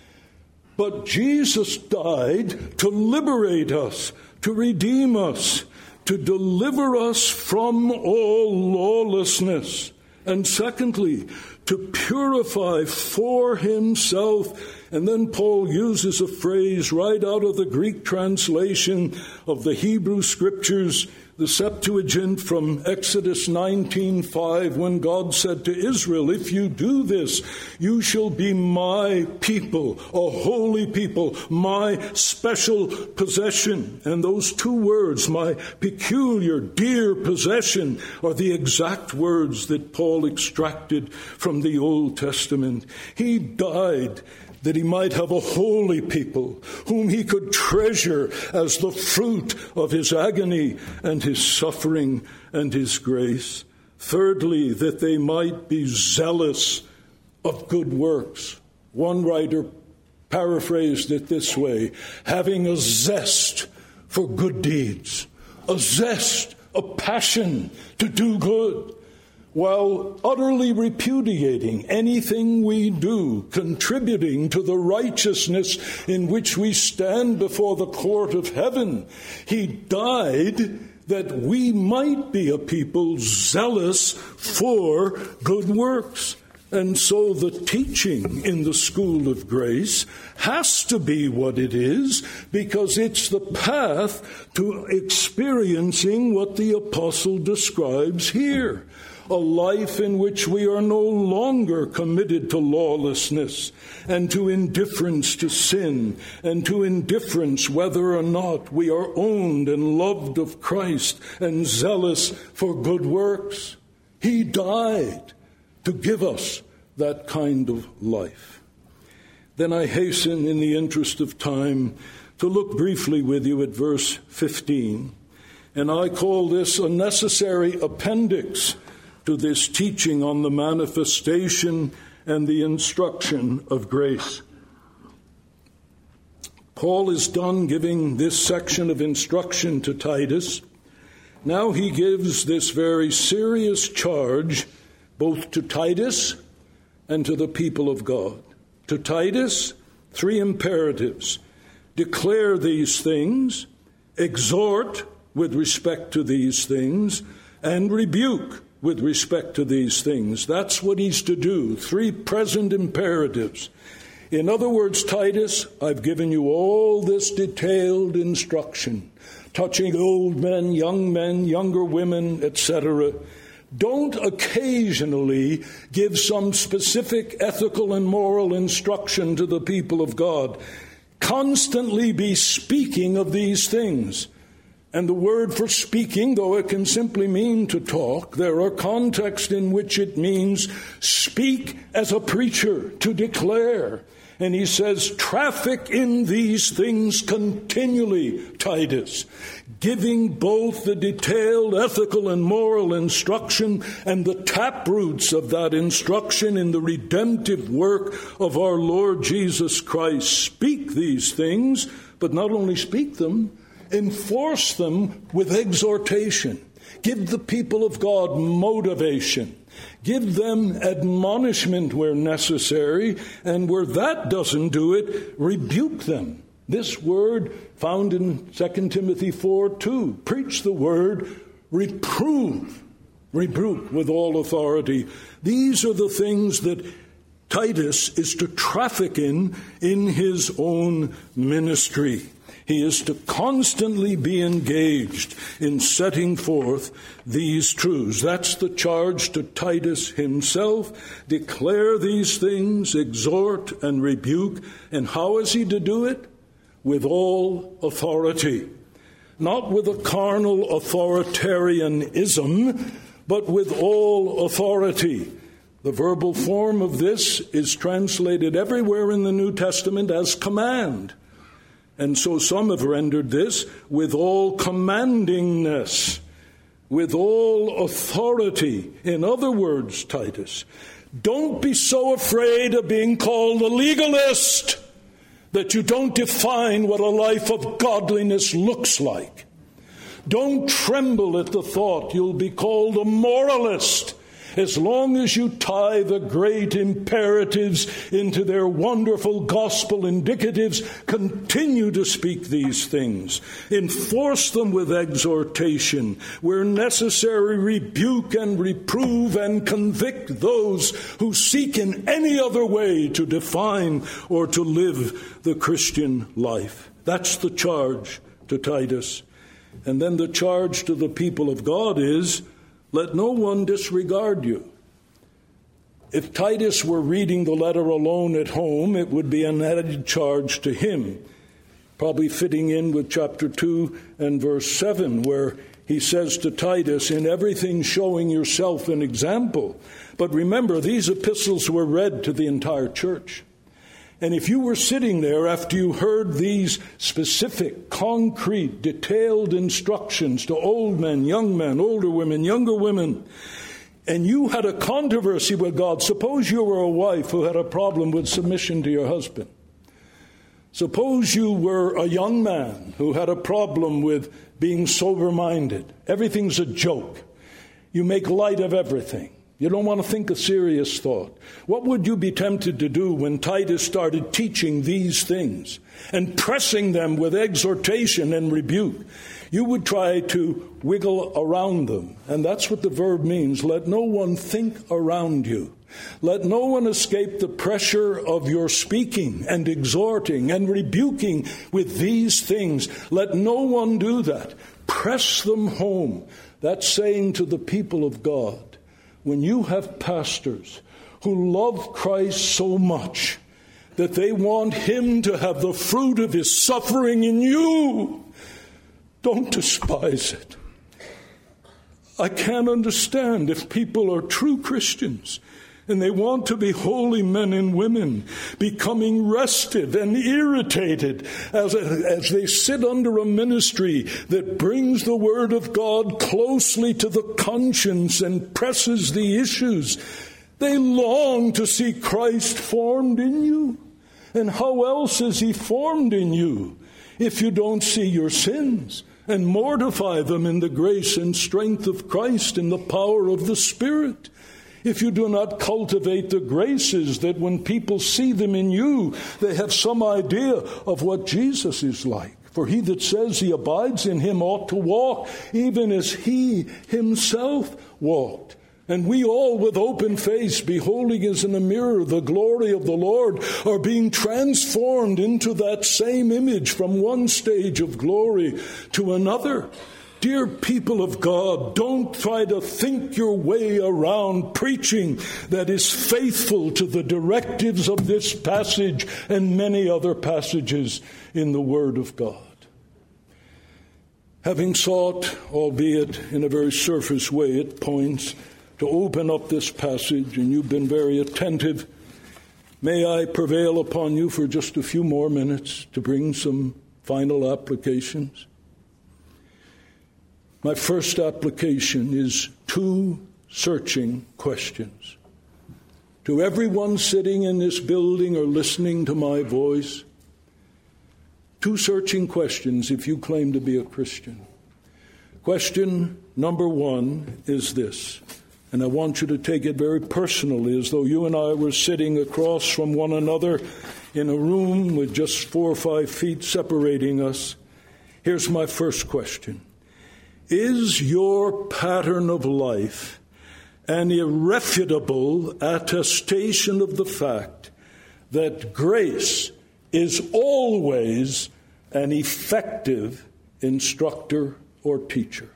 But Jesus died to liberate us, to redeem us, to deliver us from all lawlessness. And secondly, to purify for himself. And then Paul uses a phrase right out of the Greek translation of the Hebrew Scriptures, the Septuagint from Exodus nineteen five, when God said to Israel, if you do this, you shall be my people, a holy people, my special possession. And those two words, my peculiar, dear possession, are the exact words that Paul extracted from the Old Testament. He died that he might have a holy people whom he could treasure as the fruit of his agony and his suffering and his grace. Thirdly, that they might be zealous of good works. One writer paraphrased it this way, having a zest for good deeds, a zest, a passion to do good, while utterly repudiating anything we do contributing to the righteousness in which we stand before the court of heaven. He died that we might be a people zealous for good works. And so the teaching in the school of grace has to be what it is, because it's the path to experiencing what the apostle describes here. A life in which we are no longer committed to lawlessness and to indifference to sin and to indifference whether or not we are owned and loved of Christ and zealous for good works. He died to give us that kind of life. Then I hasten, in the interest of time, to look briefly with you at verse fifteen. And I call this a necessary appendix to this teaching on the manifestation and the instruction of grace. Paul is done giving this section of instruction to Titus. Now he gives this very serious charge both to Titus and to the people of God. To Titus, three imperatives. Declare these things, exhort with respect to these things, and rebuke with respect to these things. That's what he's to do. Three present imperatives. In other words, Titus, I've given you all this detailed instruction, touching old men, young men, younger women, et cetera. Don't occasionally give some specific ethical and moral instruction to the people of God. Constantly be speaking of these things. And the word for speaking, though it can simply mean to talk, there are contexts in which it means speak as a preacher, to declare. And he says, traffic in these things continually, Titus, giving both the detailed ethical and moral instruction and the taproots of that instruction in the redemptive work of our Lord Jesus Christ. Speak these things, but not only speak them, enforce them with exhortation. Give the people of God motivation. Give them admonishment where necessary, and where that doesn't do it, rebuke them. This word found in Second Timothy four two. Preach the word, reprove, rebuke with all authority. These are the things that Titus is to traffic in in his own ministry. He is to constantly be engaged in setting forth these truths. That's the charge to Titus himself. Declare these things, exhort and rebuke. And how is he to do it? With all authority. Not with a carnal authoritarianism, but with all authority. The verbal form of this is translated everywhere in the New Testament as command. And so some have rendered this with all commandingness, with all authority. In other words, Titus, don't be so afraid of being called a legalist that you don't define what a life of godliness looks like. Don't tremble at the thought you'll be called a moralist, as long as you tie the great imperatives into their wonderful gospel indicatives. Continue to speak these things. Enforce them with exhortation. Where necessary, rebuke and reprove and convict those who seek in any other way to define or to live the Christian life. That's the charge to Titus. And then the charge to the people of God is, let no one disregard you. If Titus were reading the letter alone at home, it would be an added charge to him, probably fitting in with chapter two and verse seven, where he says to Titus, in everything showing yourself an example. But remember, these epistles were read to the entire church. And if you were sitting there after you heard these specific, concrete, detailed instructions to old men, young men, older women, younger women, and you had a controversy with God, suppose you were a wife who had a problem with submission to your husband. Suppose you were a young man who had a problem with being sober-minded. Everything's a joke. You make light of everything. You don't want to think a serious thought. What would you be tempted to do when Titus started teaching these things and pressing them with exhortation and rebuke? You would try to wiggle around them. And that's what the verb means. Let no one think around you. Let no one escape the pressure of your speaking and exhorting and rebuking with these things. Let no one do that. Press them home. That's saying to the people of God, when you have pastors who love Christ so much that they want him to have the fruit of his suffering in you, don't despise it. I can't understand if people are true Christians and they want to be holy men and women, becoming restive and irritated as, as they sit under a ministry that brings the Word of God closely to the conscience and presses the issues. They long to see Christ formed in you. And how else is he formed in you if you don't see your sins and mortify them in the grace and strength of Christ and the power of the Spirit? If you do not cultivate the graces that when people see them in you, they have some idea of what Jesus is like. For he that says he abides in him ought to walk even as he himself walked. And we all with open face, beholding as in a mirror the glory of the Lord, are being transformed into that same image from one stage of glory to another. Dear people of God, don't try to think your way around preaching that is faithful to the directives of this passage and many other passages in the Word of God. Having sought, albeit in a very surface way at points, to open up this passage, and you've been very attentive, may I prevail upon you for just a few more minutes to bring some final applications. My first application is two searching questions. To everyone sitting in this building or listening to my voice, two searching questions if you claim to be a Christian. Question number one is this, and I want you to take it very personally, as though you and I were sitting across from one another in a room with just four or five feet separating us. Here's my first question. Is your pattern of life an irrefutable attestation of the fact that grace is always an effective instructor or teacher?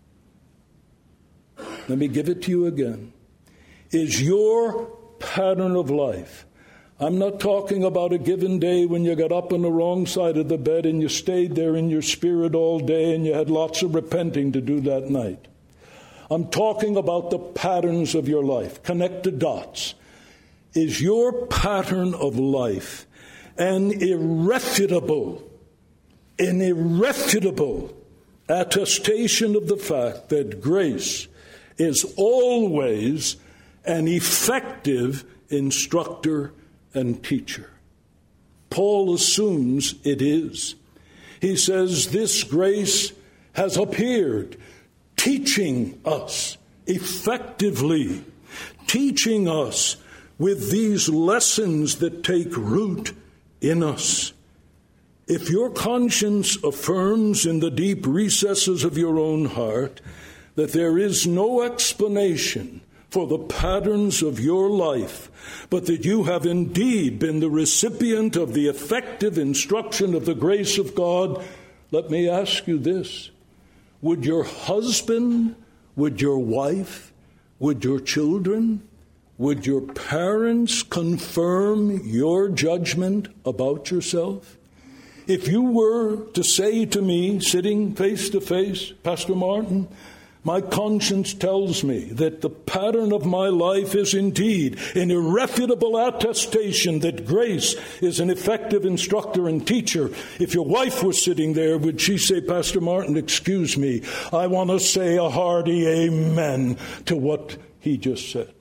Let me give it to you again. Is your pattern of life, I'm not talking about a given day when you got up on the wrong side of the bed and you stayed there in your spirit all day and you had lots of repenting to do that night. I'm talking about the patterns of your life. Connect the dots. Is your pattern of life an irrefutable, an irrefutable attestation of the fact that grace is always an effective instructor and teacher? Paul assumes it is. He says this grace has appeared, teaching us effectively, teaching us with these lessons that take root in us. If your conscience affirms in the deep recesses of your own heart that there is no explanation for the patterns of your life, but that you have indeed been the recipient of the effective instruction of the grace of God, let me ask you this. Would your husband, would your wife, would your children, would your parents confirm your judgment about yourself? If you were to say to me, sitting face to face, Pastor Martin, my conscience tells me that the pattern of my life is indeed an irrefutable attestation that grace is an effective instructor and teacher. If your wife was sitting there, would she say, Pastor Martin, excuse me, I want to say a hearty amen to what he just said?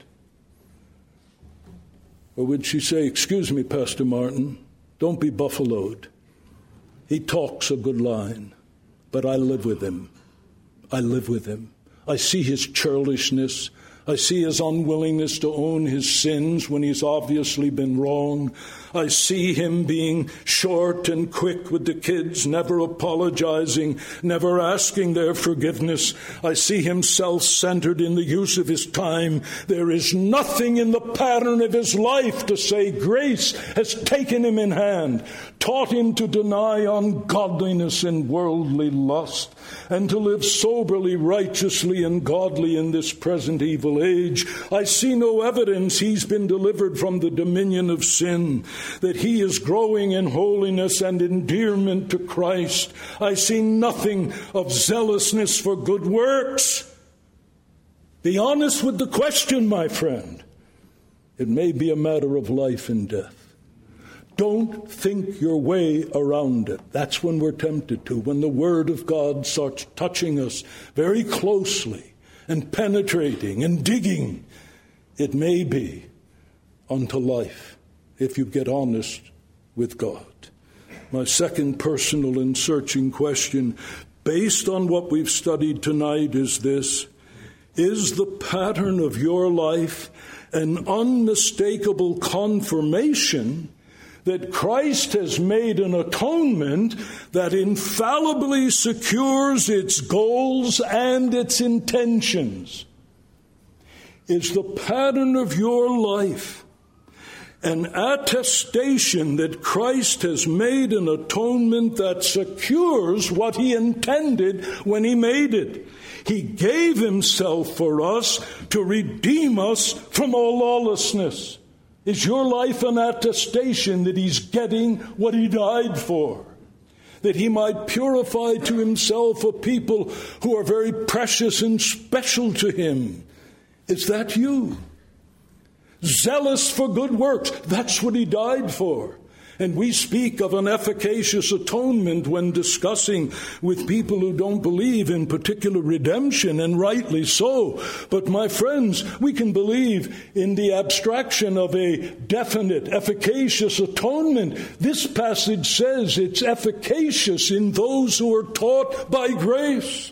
Or would she say, excuse me, Pastor Martin, don't be buffaloed. He talks a good line, but I live with him. I live with him. I see his churlishness. I see his unwillingness to own his sins when he's obviously been wrong. I see him being short and quick with the kids, never apologizing, never asking their forgiveness. I see him self-centered in the use of his time. There is nothing in the pattern of his life to say grace has taken him in hand, taught him to deny ungodliness and worldly lust, and to live soberly, righteously, and godly in this present evil age. I see no evidence he's been delivered from the dominion of sin, that he is growing in holiness and endearment to Christ. I see nothing of zealousness for good works. Be honest with the question, my friend. It may be a matter of life and death. Don't think your way around it. That's when we're tempted to, when the Word of God starts touching us very closely and penetrating and digging. It may be unto life if you get honest with God. My second personal and searching question, based on what we've studied tonight, is this. Is the pattern of your life an unmistakable confirmation that Christ has made an atonement that infallibly secures its goals and its intentions. Is the pattern of your life an attestation that Christ has made an atonement that secures what he intended when he made it? He gave himself for us to redeem us from all lawlessness. Is your life an attestation that he's getting what he died for? That he might purify to himself a people who are very precious and special to him? Is that you? Zealous for good works. That's what he died for. And we speak of an efficacious atonement when discussing with people who don't believe in particular redemption, and rightly so. But my friends, we can believe in the abstraction of a definite, efficacious atonement. This passage says it's efficacious in those who are taught by grace.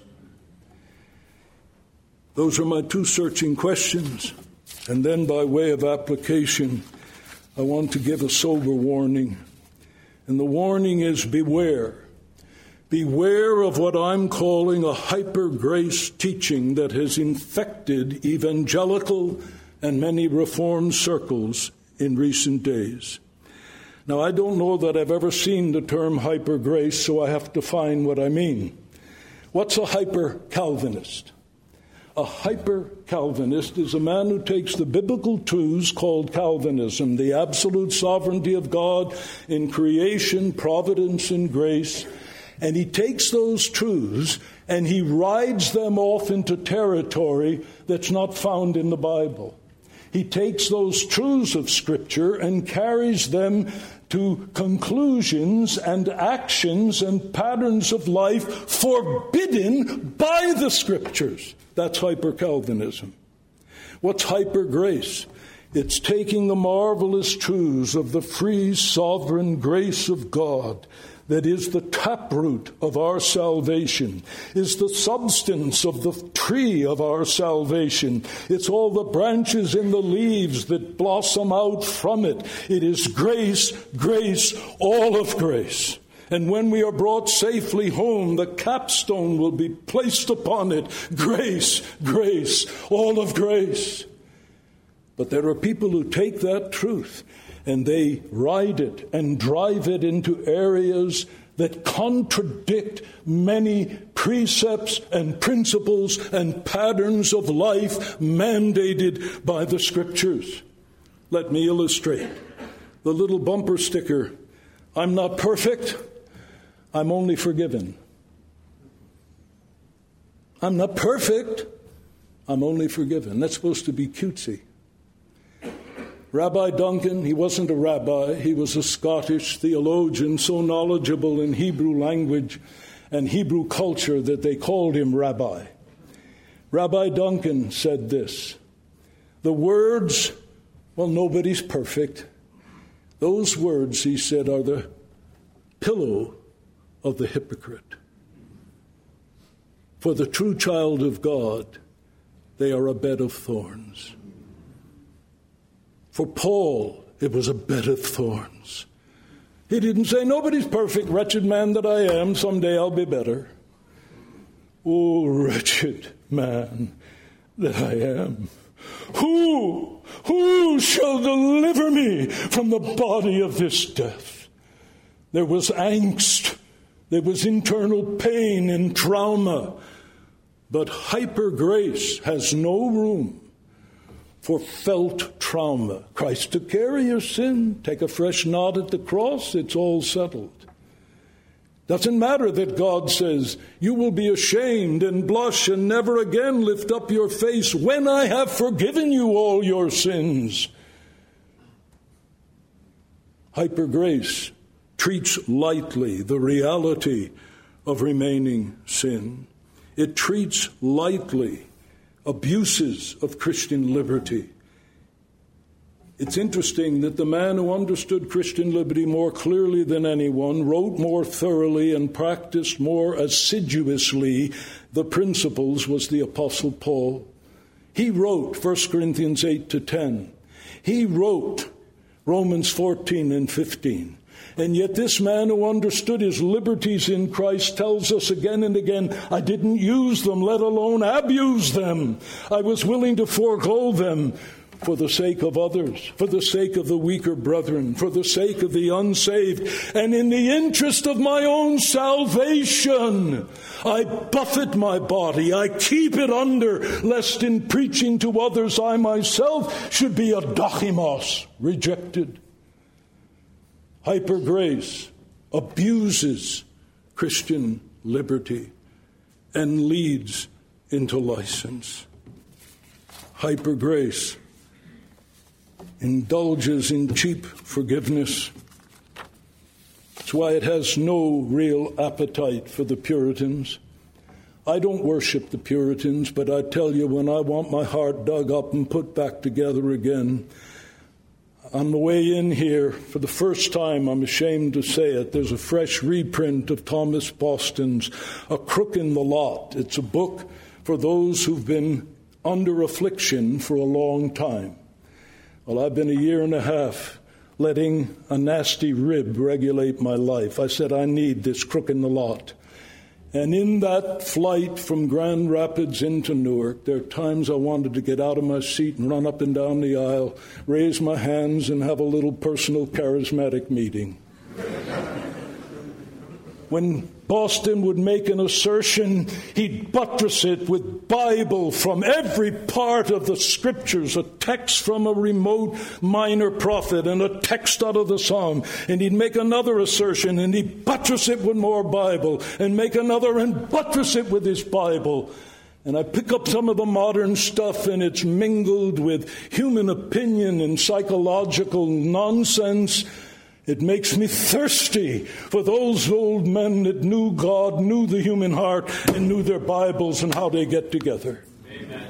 Those are my two searching questions. And then by way of application, I want to give a sober warning. And the warning is beware. Beware of what I'm calling a hyper-grace teaching that has infected evangelical and many Reformed circles in recent days. Now, I don't know that I've ever seen the term hyper-grace, so I have to define what I mean. What's a hyper-Calvinist? A hyper-Calvinist is a man who takes the biblical truths called Calvinism, the absolute sovereignty of God in creation, providence, and grace, and he takes those truths and he rides them off into territory that's not found in the Bible. He takes those truths of Scripture and carries them to conclusions and actions and patterns of life forbidden by the Scriptures. That's hyper-Calvinism. What's hyper-grace? It's taking the marvelous truths of the free, sovereign grace of God that is the taproot of our salvation, is the substance of the tree of our salvation. It's all the branches and the leaves that blossom out from it. It is grace, grace, all of grace. And when we are brought safely home, the capstone will be placed upon it. Grace, grace, all of grace. But there are people who take that truth and they ride it and drive it into areas that contradict many precepts and principles and patterns of life mandated by the Scriptures. Let me illustrate. The little bumper sticker, I'm not perfect, I'm only forgiven. I'm not perfect, I'm only forgiven. That's supposed to be cutesy. Rabbi Duncan, he wasn't a rabbi, he was a Scottish theologian so knowledgeable in Hebrew language and Hebrew culture that they called him rabbi. Rabbi Duncan said this, the words, well, nobody's perfect. Those words, he said, are the pillow of the hypocrite. For the true child of God, they are a bed of thorns. For Paul, it was a bed of thorns. He didn't say, nobody's perfect, wretched man that I am, someday I'll be better. Oh, wretched man that I am. Who, who shall deliver me from the body of this death? There was angst, there was internal pain and trauma, but hyper grace has no room for felt trauma. Christ took care of your sin. Take a fresh knot at the cross. It's all settled. Doesn't matter that God says, you will be ashamed and blush and never again lift up your face when I have forgiven you all your sins. Hyper grace treats lightly the reality of remaining sin. It treats lightly abuses of Christian liberty. It's interesting that the man who understood Christian liberty more clearly than anyone, wrote more thoroughly and practiced more assiduously the principles, was the Apostle Paul. He wrote First Corinthians eight to ten. He wrote Romans fourteen and fifteen. And yet this man who understood his liberties in Christ tells us again and again, I didn't use them, let alone abuse them. I was willing to forego them for the sake of others, for the sake of the weaker brethren, for the sake of the unsaved, and in the interest of my own salvation. I buffet my body, I keep it under, lest in preaching to others I myself should be a dochimos, rejected. Hypergrace abuses Christian liberty and leads into license. Hypergrace indulges in cheap forgiveness. That's why it has no real appetite for the Puritans. I don't worship the Puritans, but I tell you, when I want my heart dug up and put back together again, on the way in here, for the first time, I'm ashamed to say it, there's a fresh reprint of Thomas Boston's A Crook in the Lot. It's a book for those who've been under affliction for a long time. Well, I've been a year and a half letting a nasty rib regulate my life. I said, I need this crook in the lot. And in that flight from Grand Rapids into Newark, there are times I wanted to get out of my seat and run up and down the aisle, raise my hands, and have a little personal charismatic meeting. When Boston would make an assertion, he'd buttress it with Bible from every part of the Scriptures, a text from a remote minor prophet and a text out of the Psalm. And he'd make another assertion and he'd buttress it with more Bible and make another and buttress it with his Bible. And I pick up some of the modern stuff and it's mingled with human opinion and psychological nonsense. It makes me thirsty for those old men that knew God, knew the human heart, and knew their Bibles and how they get together. Amen.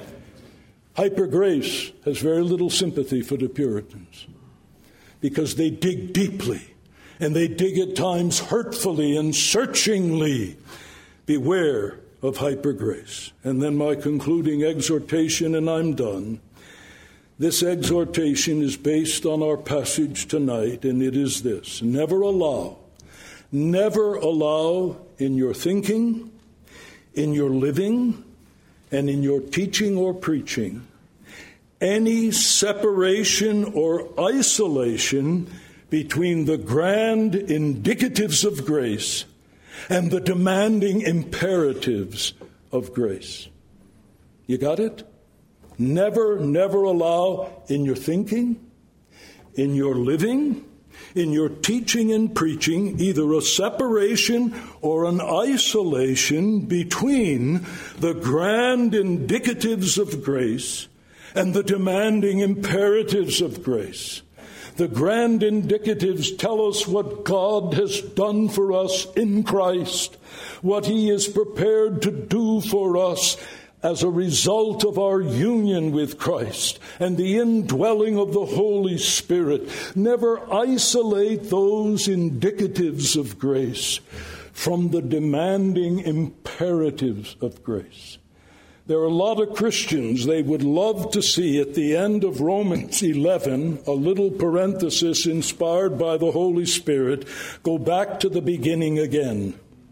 Hypergrace has very little sympathy for the Puritans because they dig deeply, and they dig at times hurtfully and searchingly. Beware of hypergrace. And then my concluding exhortation, and I'm done. This exhortation is based on our passage tonight, and it is this. Never allow, never allow in your thinking, in your living, and in your teaching or preaching, any separation or isolation between the grand indicatives of grace and the demanding imperatives of grace. You got it? Never, never allow in your thinking, in your living, in your teaching and preaching, either a separation or an isolation between the grand indicatives of grace and the demanding imperatives of grace. The grand indicatives tell us what God has done for us in Christ, what He is prepared to do for us as a result of our union with Christ and the indwelling of the Holy Spirit. Never isolate those indicatives of grace from the demanding imperatives of grace. There are a lot of Christians, they would love to see at the end of Romans eleven, a little parenthesis inspired by the Holy Spirit, go back to the beginning again.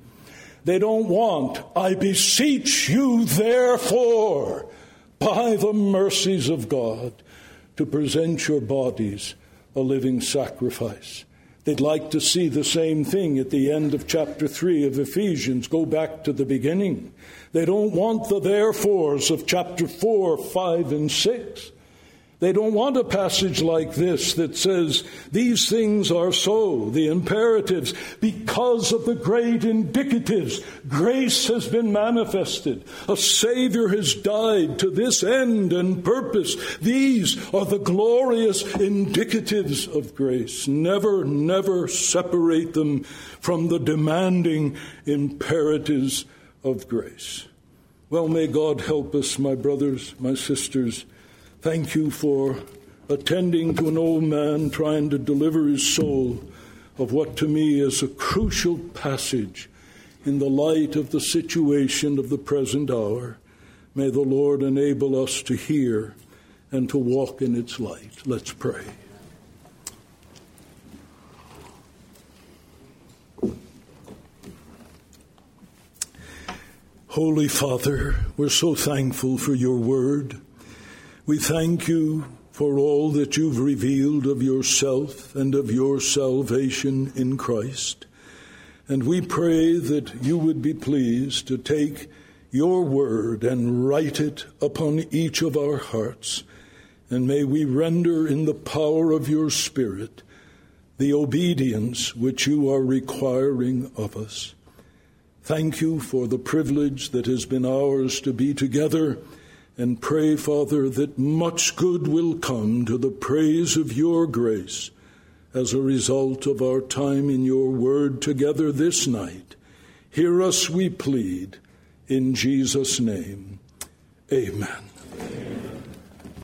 They don't want, I beseech you, therefore, by the mercies of God, to present your bodies a living sacrifice. They'd like to see the same thing at the end of chapter three of Ephesians. Go back to the beginning. They don't want the therefores of chapter four, five, and six. They don't want a passage like this that says, these things are so, the imperatives, because of the great indicatives. Grace has been manifested. A Savior has died to this end and purpose. These are the glorious indicatives of grace. Never, never separate them from the demanding imperatives of grace. Well, may God help us, my brothers, my sisters. Thank you for attending to an old man trying to deliver his soul of what to me is a crucial passage in the light of the situation of the present hour. May the Lord enable us to hear and to walk in its light. Let's pray. Holy Father, we're so thankful for your word. We thank you for all that you've revealed of yourself and of your salvation in Christ. And we pray that you would be pleased to take your word and write it upon each of our hearts. And may we render in the power of your Spirit the obedience which you are requiring of us. Thank you for the privilege that has been ours to be together, and pray, Father, that much good will come to the praise of your grace as a result of our time in your word together this night. Hear us, we plead, in Jesus' name. Amen. Amen.